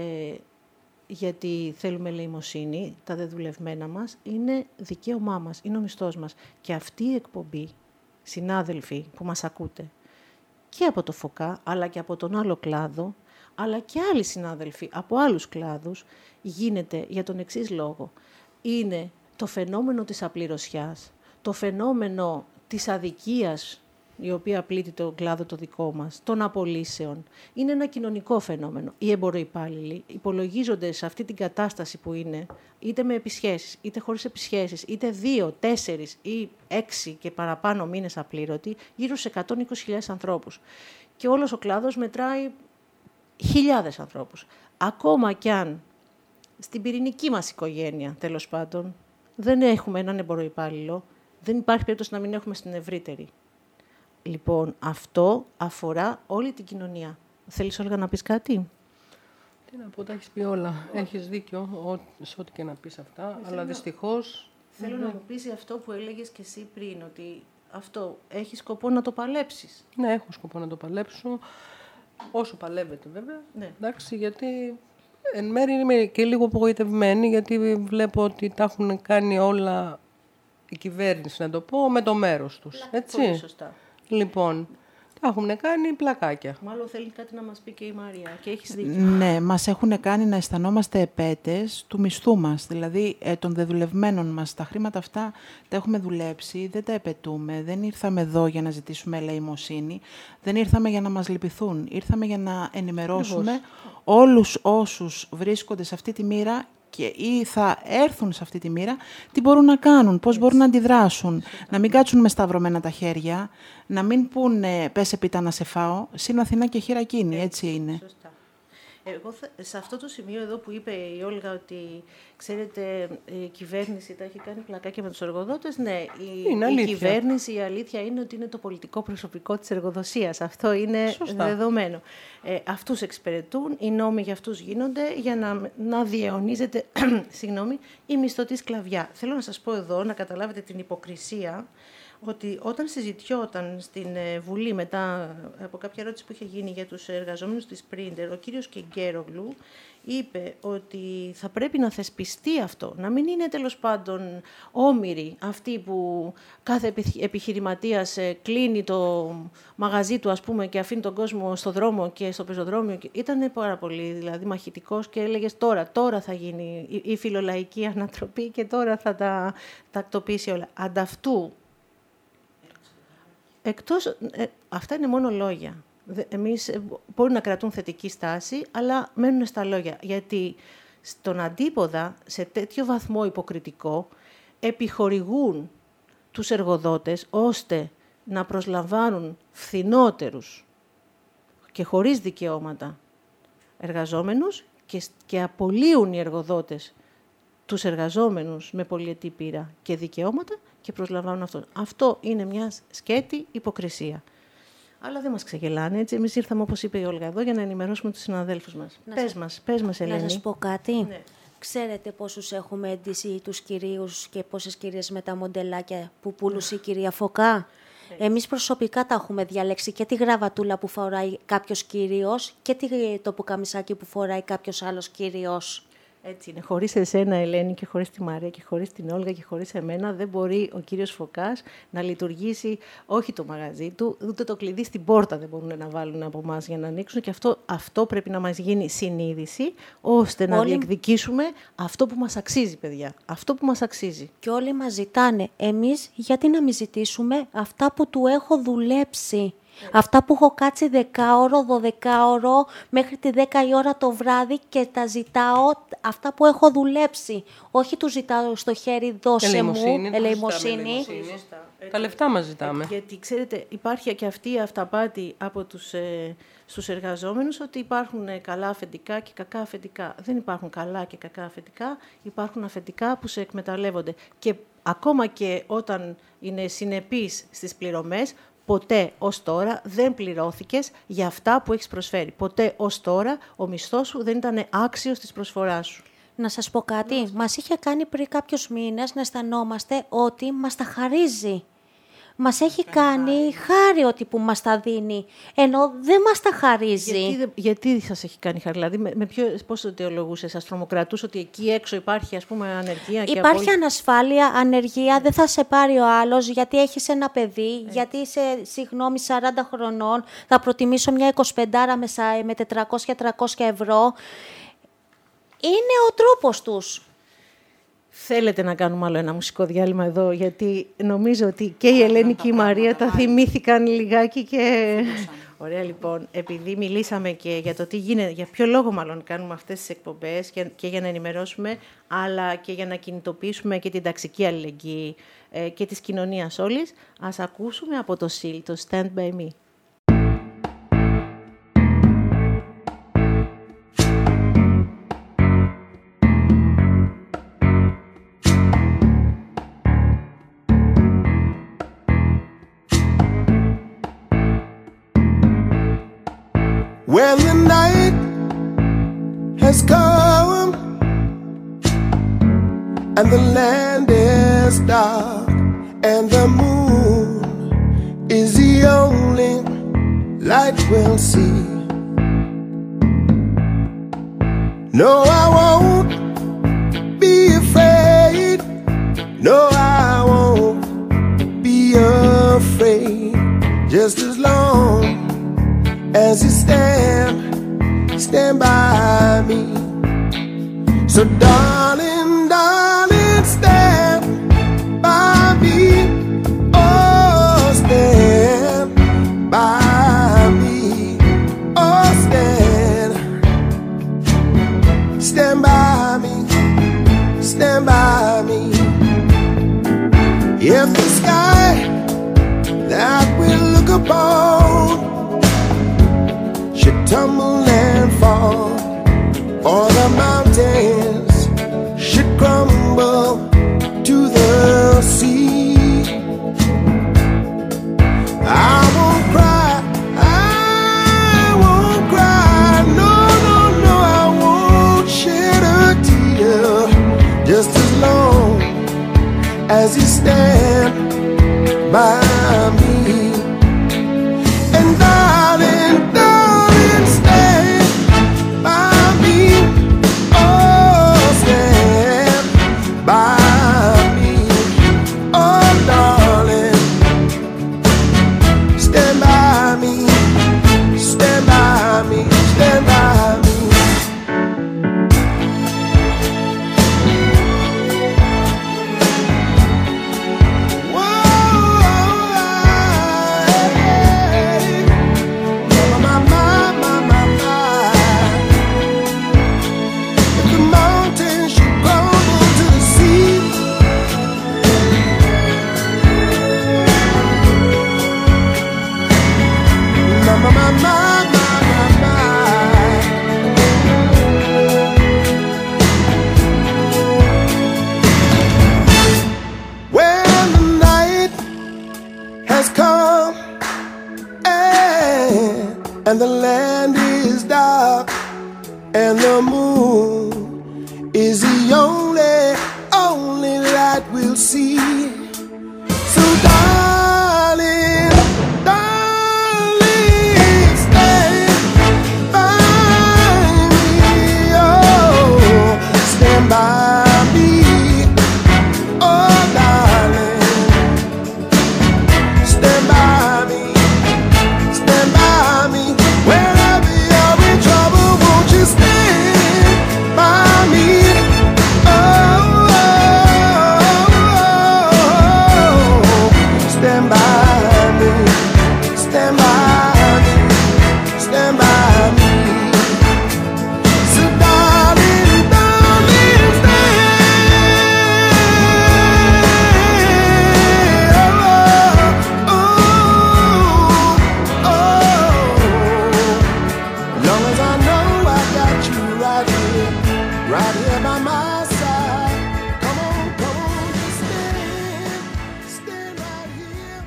γιατί θέλουμε ελεημοσύνη. Τα δεδουλευμένα μας είναι δικαίωμά μας, είναι ο μισθός μας. Και αυτή η εκπομπή, συνάδελφοι που μας ακούτε, και από το Φωκά, αλλά και από τον άλλο κλάδο, αλλά και άλλοι συνάδελφοι από άλλους κλάδους, γίνεται για τον εξής λόγο. Είναι το φαινόμενο της απληρωσιάς, το φαινόμενο της αδικίας, η οποία πλήττει τον κλάδο το δικό μας, των απολύσεων. Είναι ένα κοινωνικό φαινόμενο. Οι εμποροϊπάλληλοι υπολογίζονται σε αυτή την κατάσταση που είναι, είτε με επισχέσεις, είτε χωρίς επισχέσεις, είτε δύο, τέσσερις ή έξι και παραπάνω μήνες απλήρωτοι, γύρω σε εκατόν είκοσι χιλιάδες ανθρώπους. Και όλος ο κλάδος μετράει χιλιάδες ανθρώπους. Ακόμα κι αν στην πυρηνική μας οικογένεια, τέλος πάντων, δεν έχουμε έναν εμποροϊπάλληλο, δεν υπάρχει περίπτωση να μην έχουμε στην ευρύτερη. Λοιπόν, αυτό αφορά όλη την κοινωνία. Θέλεις, Όλγα, να πεις κάτι? Τι να πω, τα έχεις πει όλα. Έχεις δίκιο ό, σε ό,τι και να πεις αυτά, αλλά να... δυστυχώς... Θέλω να μου πεις αυτό που έλεγες και εσύ πριν, ότι αυτό έχει σκοπό να το παλέψεις. Ναι, έχω σκοπό να το παλέψω, όσο παλεύετε βέβαια. Ναι. Εντάξει, γιατί εν μέρει είμαι και λίγο απογοητευμένη, γιατί βλέπω ότι τα έχουν κάνει όλα η κυβέρνηση, να το πω, με το μέρος τους. Λά, έτσι. πολύ σωστά. Λοιπόν, Τα έχουν κάνει πλακάκια. Μάλλον θέλει κάτι να μας πει και η Μαρία και έχεις δίκιο. Ναι, μας έχουν κάνει να αισθανόμαστε επέτες του μισθού μας, δηλαδή ε, των δεδουλευμένων μας. Τα χρήματα αυτά τα έχουμε δουλέψει, δεν τα επετούμε, δεν ήρθαμε εδώ για να ζητήσουμε ελεημοσύνη, δεν ήρθαμε για να μας λυπηθούν, ήρθαμε για να ενημερώσουμε Λεβώς. όλους όσους βρίσκονται σε αυτή τη μοίρα και ή θα έρθουν σε αυτή τη μοίρα, τι μπορούν να κάνουν, πώς Έτσι. μπορούν να αντιδράσουν. Σωστά. Να μην κάτσουν με σταυρωμένα τα χέρια, να μην πούνε πες επίτα να σε φάω, συν Αθηνά και χειρακίνη, έτσι είναι. Σωστά. Εγώ θα, σε αυτό το σημείο εδώ που είπε η Όλγα ότι, ξέρετε, η κυβέρνηση τα έχει κάνει πλακάκια με τους εργοδότες, ναι, η, η κυβέρνηση, η αλήθεια είναι ότι είναι το πολιτικό προσωπικό της εργοδοσίας. Αυτό είναι Σωστά. δεδομένο. Ε, αυτούς εξυπηρετούν, οι νόμοι για αυτούς γίνονται για να, να διαιωνίζεται συγγνώμη, η μισθωτή σκλαβιά. Θέλω να σας πω εδώ, να καταλάβετε την υποκρισία, ότι όταν συζητιόταν στην Βουλή μετά από κάποια ερώτηση που είχε γίνει για τους εργαζόμενους της Sprinter, ο κύριος Κεγκέρογλου είπε ότι θα πρέπει να θεσπιστεί αυτό, να μην είναι τέλος πάντων όμοιροι αυτοί που κάθε επιχειρηματίας κλείνει το μαγαζί του, ας πούμε, και αφήνει τον κόσμο στο δρόμο και στο πεζοδρόμιο. Ήταν πάρα πολύ δηλαδή μαχητικός και έλεγες τώρα, τώρα θα γίνει η φιλολαϊκή ανατροπή και τώρα θα τα τακτοποιήσει όλα. Ανταυτού, Εκτός, ε, αυτά είναι μόνο λόγια. Εμείς ε, μπορούν να κρατούν θετική στάση, αλλά μένουν στα λόγια. Γιατί στον αντίποδα, σε τέτοιο βαθμό υποκριτικό, επιχορηγούν τους εργοδότες, ώστε να προσλαμβάνουν φθηνότερους και χωρίς δικαιώματα εργαζόμενους και, και απολύουν οι εργοδότες τους εργαζόμενους με πολυετή πείρα και δικαιώματα και προσλαμβάνουν αυτό. Αυτό είναι μια σκέτη υποκρισία. Αλλά δεν μας ξεγελάνε, έτσι. Εμείς ήρθαμε, όπως είπε η Όλγα, εδώ για να ενημερώσουμε τους συναδέλφους μας. Να πες σας, μας, πες μας, Ελένη. Να σας πω κάτι. Ναι. Ξέρετε πόσους έχουμε εντύσει τους κυρίους και πόσες κυρίες με τα μοντελάκια που πουλούσε η κυρία Φωκά. Εμείς προσωπικά τα έχουμε διαλέξει και τη γραβατούλα που φοράει κάποιος κύριος και το πουκαμισάκι που φοράει κάποιος άλλος κύριος. Έτσι είναι. Χωρίς εσένα, Ελένη, και χωρίς τη Μαρία και χωρίς την Όλγα και χωρίς εμένα, δεν μπορεί ο κύριος Φωκάς να λειτουργήσει όχι το μαγαζί του, ούτε το κλειδί στην πόρτα δεν μπορούν να βάλουν από εμάς για να ανοίξουν. Και αυτό, αυτό πρέπει να μας γίνει συνείδηση, ώστε να όλοι... διεκδικήσουμε αυτό που μας αξίζει, παιδιά. Αυτό που μας αξίζει. Και όλοι μας ζητάνε. Εμείς γιατί να μην ζητήσουμε αυτά που του έχω δουλέψει. Αυτά που έχω κάτσει δεκάωρο, δωδεκάωρο, μέχρι τη δέκα η ώρα το βράδυ και τα ζητάω αυτά που έχω δουλέψει. Όχι του ζητάω στο χέρι, δώσε ελεημοσύνη, μου, ελεημοσύνη. Τα λεφτά μας ζητάμε. Γιατί, ξέρετε, υπάρχει και αυτή η αυταπάτη από τους, ε, στους εργαζόμενους ότι υπάρχουν καλά αφεντικά και κακά αφεντικά. Δεν υπάρχουν καλά και κακά αφεντικά, υπάρχουν αφεντικά που σε εκμεταλλεύονται. Και ακόμα και όταν είναι συνεπείς στις πληρωμές, ποτέ ως τώρα δεν πληρώθηκες για αυτά που έχεις προσφέρει. Ποτέ ως τώρα ο μισθός σου δεν ήταν άξιος της προσφοράς σου. Να σας πω κάτι. Μας, μας είχε κάνει πριν κάποιους μήνες να αισθανόμαστε ότι μας τα χαρίζει. Μας έχει κάνει χάρη. χάρη ότι που μας τα δίνει, ενώ δεν μας τα χαρίζει. Γιατί, γιατί σας έχει κάνει χάρη, δηλαδή με, με ποιο, πώς το αιτιολογούσε, σας τρομοκρατούσε ότι εκεί έξω υπάρχει, ας πούμε, ανεργία? Υπάρχει και απόλυ... ανασφάλεια, ανεργία, δεν θα σε πάρει ο άλλος γιατί έχεις ένα παιδί, ε. γιατί είσαι, συγγνώμη, σαράντα χρονών, θα προτιμήσω μια εικοσιπεντάρα με, με τετρακόσια με τριακόσια ευρώ. Είναι ο τρόπος τους. Θέλετε να κάνουμε άλλο ένα μουσικό διάλειμμα εδώ, γιατί νομίζω ότι και η Ελένη και η Μαρία τα θυμήθηκαν λιγάκι και... Ωραία, λοιπόν, επειδή μιλήσαμε και για το τι γίνεται, για ποιο λόγο μάλλον κάνουμε αυτές τις εκπομπές και, και για να ενημερώσουμε, αλλά και για να κινητοποιήσουμε και την ταξική αλληλεγγύη ε, και της κοινωνίας όλης, ας ακούσουμε από το ΣΥΛ, το Stand By Me. When the night has come and the land is dark and the moon is the only light we'll see, no, I won't be afraid, no, I won't be afraid, just as long as you stand, stand by me. So darling, darling, stand by me. Oh, stand by me. Oh, stand, stand by me, stand by me. If the sky that we look upon should tumble and fall, or the mountains should crumble to the sea, I won't cry, I won't cry, no, no, no, I won't shed a tear, just as long as you stand by me. And darling, darling, stand by me. Oh, stand by me. Oh, darling, stand by me. Stand by me. Stand by me. And the land is dark, and the moon is the only, only light we'll see. So darling, darling, stand by me. Oh, stand by me. Oh, darling, stand by me. Stand by me. Wherever you're in trouble, won't you stand by me? Oh, oh, oh, stand by me, stand by me, stand by me. So darling, darling, stand. Oh, oh, oh. Long as I know I got you right here, right here by my side. Come on, come on, just stand, stand right here.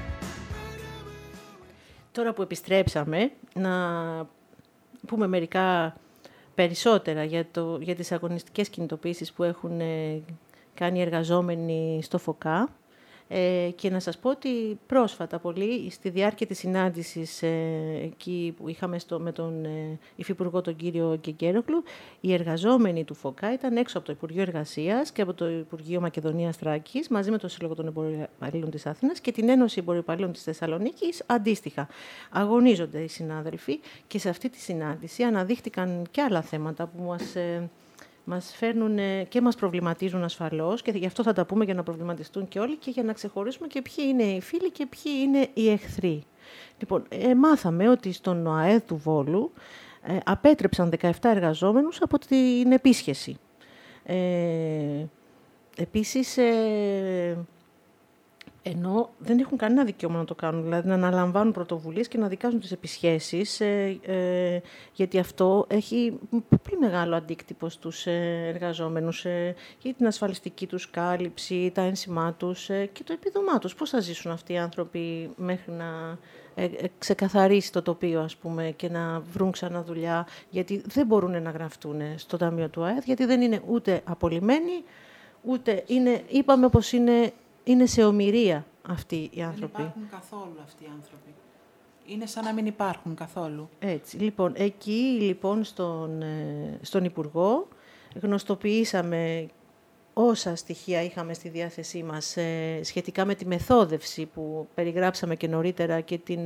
Τώρα που επιστρέψαμε, να πούμε μερικά περισσότερα για, το, για τις αγωνιστικές κινητοποίησεις που έχουν ε, κάνει οι εργαζόμενοι στο ΦΟΚΑ. Ε, και να σας πω ότι πρόσφατα πολύ, στη διάρκεια της συνάντησης ε, εκεί που είχαμε στο, με τον ε, Υφυπουργό τον κύριο Γκεγκέρογλου, οι εργαζόμενοι του ΦΟΚΑ ήταν έξω από το Υπουργείο Εργασίας και από το Υπουργείο Μακεδονίας Θράκης, μαζί με το Σύλλογο των Εμποροπαλλήλων της Αθήνας και την Ένωση Εμποροπαλλήλων της Θεσσαλονίκης, αντίστοιχα. Αγωνίζονται οι συνάδελφοι και σε αυτή τη συνάντηση αναδείχτηκαν και άλλα θέματα που μας... Ε, μας φέρνουν και μας προβληματίζουν ασφαλώς και γι' αυτό θα τα πούμε για να προβληματιστούν και όλοι και για να ξεχωρίσουμε και ποιοι είναι οι φίλοι και ποιοι είναι οι εχθροί. Λοιπόν, ε, μάθαμε ότι στον ΟΑΕΔ του Βόλου ε, απέτρεψαν δεκαεπτά εργαζόμενους από την επίσχεση. Ε, επίσης, ε, ενώ δεν έχουν κανένα δικαίωμα να το κάνουν, δηλαδή να αναλαμβάνουν πρωτοβουλίες και να δικάζουν τις επισχέσεις, ε, ε, γιατί αυτό έχει πολύ μεγάλο αντίκτυπο στους ε, εργαζόμενους, ε, για την ασφαλιστική τους κάλυψη, τα ένσημά τους ε, και το επίδομά τους. Πώς θα ζήσουν αυτοί οι άνθρωποι μέχρι να ε, ε, ξεκαθαρίσει το τοπίο, ας πούμε, και να βρουν ξανά δουλειά, γιατί δεν μπορούν να γραφτούν στο Ταμείο του ΑΕΔ, γιατί δεν είναι ούτε απολυμμένοι, ούτε είναι, είπαμε πως είναι... Είναι σε ομηρία αυτοί οι άνθρωποι. Δεν υπάρχουν καθόλου αυτοί οι άνθρωποι. Είναι σαν να μην υπάρχουν καθόλου. Έτσι. Λοιπόν, εκεί λοιπόν στον, στον Υπουργό γνωστοποιήσαμε όσα στοιχεία είχαμε στη διάθεσή μας ε, σχετικά με τη μεθόδευση που περιγράψαμε και νωρίτερα και την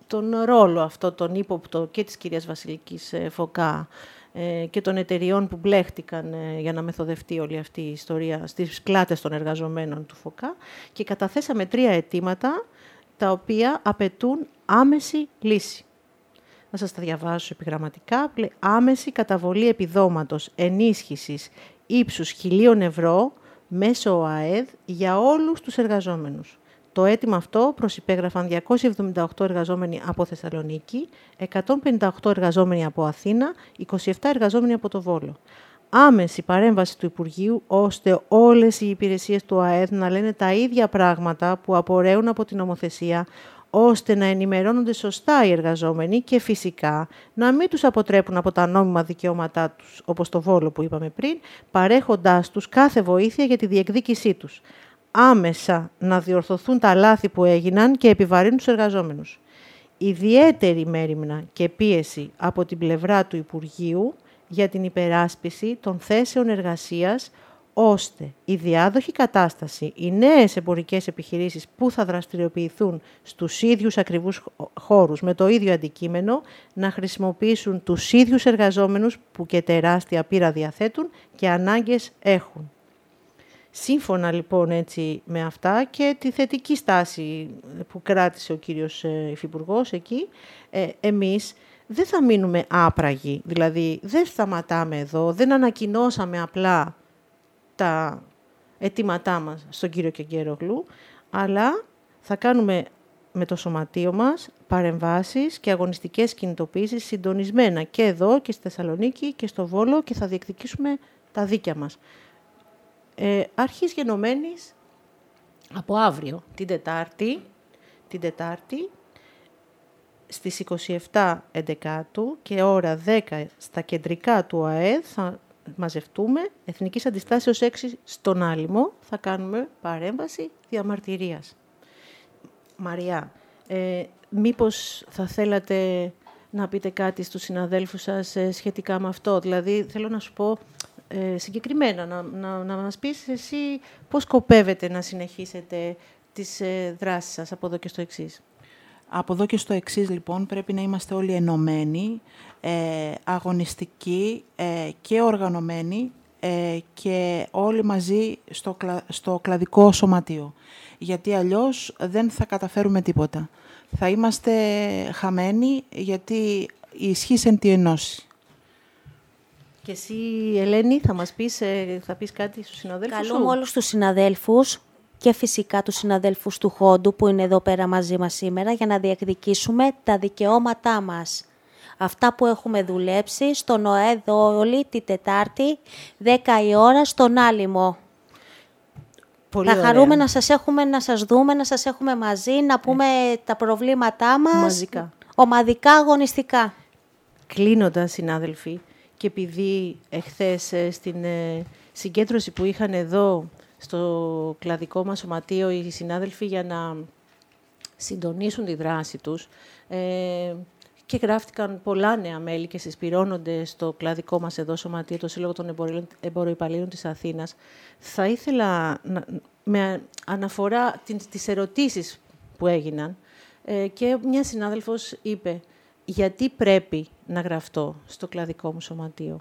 τον ρόλο αυτό, τον ύποπτο και της κυρίας Βασιλικής Φωκά ε, και των εταιριών που μπλέχτηκαν ε, για να μεθοδευτεί όλη αυτή η ιστορία στις κλάτες των εργαζομένων του Φωκά και καταθέσαμε τρία αιτήματα τα οποία απαιτούν άμεση λύση. Να σας τα διαβάσω επιγραμματικά. Άμεση καταβολή επιδόματος ενίσχυσης ύψους χιλίων ευρώ μέσω ΟΑΕΔ για όλους τους εργαζόμενους. Το αίτημα αυτό προσυπέγραφαν διακόσιοι εβδομήντα οκτώ εργαζόμενοι από Θεσσαλονίκη, εκατόν πενήντα οκτώ εργαζόμενοι από Αθήνα, είκοσι επτά εργαζόμενοι από το Βόλο. Άμεση παρέμβαση του Υπουργείου, ώστε όλες οι υπηρεσίες του ΟΑΕΔ να λένε τα ίδια πράγματα που απορρέουν από την νομοθεσία, ώστε να ενημερώνονται σωστά οι εργαζόμενοι και φυσικά να μην τους αποτρέπουν από τα νόμιμα δικαιώματά τους, όπως το Βόλο που είπαμε πριν, παρέχοντάς τους κάθε βοήθεια για τη διεκδίκησή τους. Άμεσα να διορθωθούν τα λάθη που έγιναν και επιβαρύνουν τους εργαζόμενους. Ιδιαίτερη μέριμνα και πίεση από την πλευρά του Υπουργείου για την υπεράσπιση των θέσεων εργασίας, ώστε η διάδοχη κατάσταση, οι νέες εμπορικές επιχειρήσεις που θα δραστηριοποιηθούν στους ίδιους ακριβούς χώρους με το ίδιο αντικείμενο, να χρησιμοποιήσουν τους ίδιους εργαζόμενους που και τεράστια πείρα διαθέτουν και ανάγκες έχουν. Σύμφωνα λοιπόν έτσι με αυτά και τη θετική στάση που κράτησε ο κύριος Υφυπουργός εκεί, ε, εμείς δεν θα μείνουμε άπραγοι, δηλαδή δεν σταματάμε εδώ, δεν ανακοινώσαμε απλά τα αιτήματά μας στον κύριο Κεγκέρογλου, αλλά θα κάνουμε με το σωματείο μας παρεμβάσεις και αγωνιστικές κινητοποίησεις συντονισμένα και εδώ και στη Θεσσαλονίκη και στο Βόλο και θα διεκδικήσουμε τα δίκαια μας. Ε, αρχής γενομένης από αύριο, την Τετάρτη, την Τετάρτη στις είκοσι επτά Εντεκάτου και ώρα δέκα στα κεντρικά του ΟΑΕΔ θα μαζευτούμε, Εθνικής Αντιστάσεως έξι στον Άλυμο, θα κάνουμε παρέμβαση διαμαρτυρίας. Μαριά, ε, μήπως θα θέλατε να πείτε κάτι στους συναδέλφους σας ε, σχετικά με αυτό? Δηλαδή, θέλω να σου πω ε, συγκεκριμένα, να, να, να μας πεις εσύ πώς σκοπεύετε να συνεχίσετε τις ε, δράσεις σας από εδώ και στο εξής. Από εδώ και στο εξής, λοιπόν, πρέπει να είμαστε όλοι ενωμένοι, ε, αγωνιστικοί ε, και οργανωμένοι ε, και όλοι μαζί στο, κλα, στο κλαδικό σωματείο. Γιατί αλλιώς δεν θα καταφέρουμε τίποτα. Θα είμαστε χαμένοι, γιατί η ισχύς εν τη ενώση. Και εσύ, Ελένη, θα μας πεις, ε, θα πεις κάτι στους συναδέλφους σου? Καλούμε όλους τους συναδέλφους και φυσικά τους συναδέλφους του Χόντου που είναι εδώ πέρα μαζί μας σήμερα για να διεκδικήσουμε τα δικαιώματά μας. Αυτά που έχουμε δουλέψει στον ΟΑΕΔ όλη τη Τετάρτη, δέκα η ώρα, στον Άλυμο. Πολύ θα ωραία. χαρούμε να σας έχουμε, να σας δούμε, να σας έχουμε μαζί, να πούμε ε. τα προβλήματά μας. Μαζικά. Ομαδικά, αγωνιστικά. Κλείνοντας, συνάδελφοι, και επειδή εχθές στην ε, συγκέντρωση που είχαν εδώ στο κλαδικό μας σωματείο οι συνάδελφοι για να συντονίσουν τη δράση τους ε, και γράφτηκαν πολλά νέα μέλη και συσπυρώνονται στο κλαδικό μας εδώ σωματείο, το Σύλλογο των Εμποροϊπαλλήλων της Αθήνας, θα ήθελα να, με αναφορά τις ερωτήσεις που έγιναν ε, και μια συνάδελφος είπε γιατί πρέπει να γραφτώ στο κλαδικό μου σωματείο.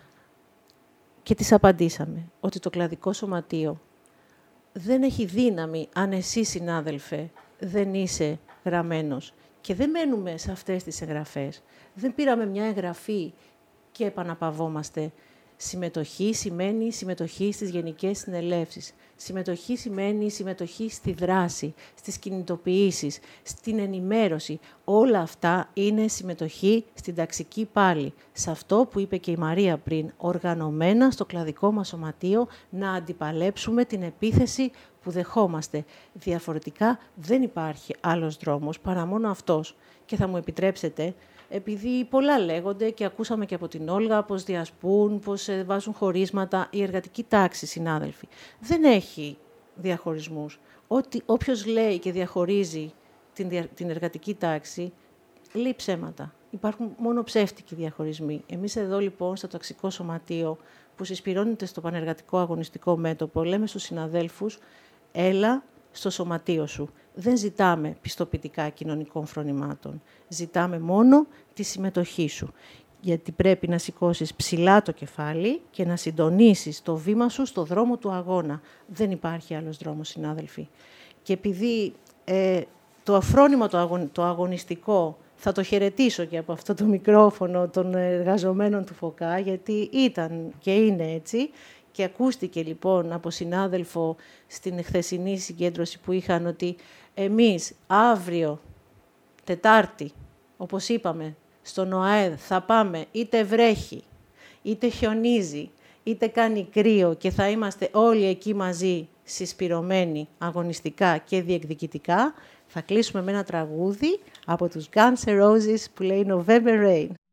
Και της απαντήσαμε ότι το κλαδικό σωματείο δεν έχει δύναμη αν εσύ, συνάδελφε, δεν είσαι γραμμένος. Και δεν μένουμε σε αυτές τις εγγραφές. Δεν πήραμε μια εγγραφή και επαναπαυόμαστε. Συμμετοχή σημαίνει συμμετοχή στις γενικές συνελεύσεις. Συμμετοχή σημαίνει συμμετοχή στη δράση, στις κινητοποιήσεις, στην ενημέρωση. Όλα αυτά είναι συμμετοχή στην ταξική πάλη. Σε αυτό που είπε και η Μαρία πριν, οργανωμένα στο κλαδικό μας σωματείο να αντιπαλέψουμε την επίθεση που δεχόμαστε. Διαφορετικά δεν υπάρχει άλλος δρόμος παρά μόνο αυτός. Και θα μου επιτρέψετε, επειδή πολλά λέγονται και ακούσαμε και από την Όλγα πώς διασπούν, πώς βάζουν χωρίσματα, η εργατική τάξη, συνάδελφοι, δεν έχει διαχωρισμούς. Ότι, όποιος λέει και διαχωρίζει την, δια, την εργατική τάξη, λέει ψέματα. Υπάρχουν μόνο ψεύτικοι διαχωρισμοί. Εμείς εδώ λοιπόν στο ταξικό σωματείο που συσπυρώνεται στο πανεργατικό αγωνιστικό μέτωπο, λέμε στους συναδέλφους, έλα στο σωματείο σου. δεν ζητάμε πιστοποιητικά κοινωνικών φρονημάτων. Ζητάμε μόνο τη συμμετοχή σου. Γιατί πρέπει να σηκώσεις ψηλά το κεφάλι και να συντονίσεις το βήμα σου στο δρόμο του αγώνα. Δεν υπάρχει άλλος δρόμος, συνάδελφοι. Και επειδή ε, το αφρόνημα το, αγων, το αγωνιστικό θα το χαιρετήσω και από αυτό το μικρόφωνο των εργαζομένων του ΦΟΚΑ, γιατί ήταν και είναι έτσι, και ακούστηκε λοιπόν από συνάδελφο στην χθεσινή συγκέντρωση που είχαν ότι εμείς αύριο, Τετάρτη, όπως είπαμε, στον ΟΑΕΔ θα πάμε είτε βρέχει, είτε χιονίζει, είτε κάνει κρύο και θα είμαστε όλοι εκεί μαζί συσπυρωμένοι αγωνιστικά και διεκδικητικά, θα κλείσουμε με ένα τραγούδι από τους Guns N' Roses που λέει November Rain.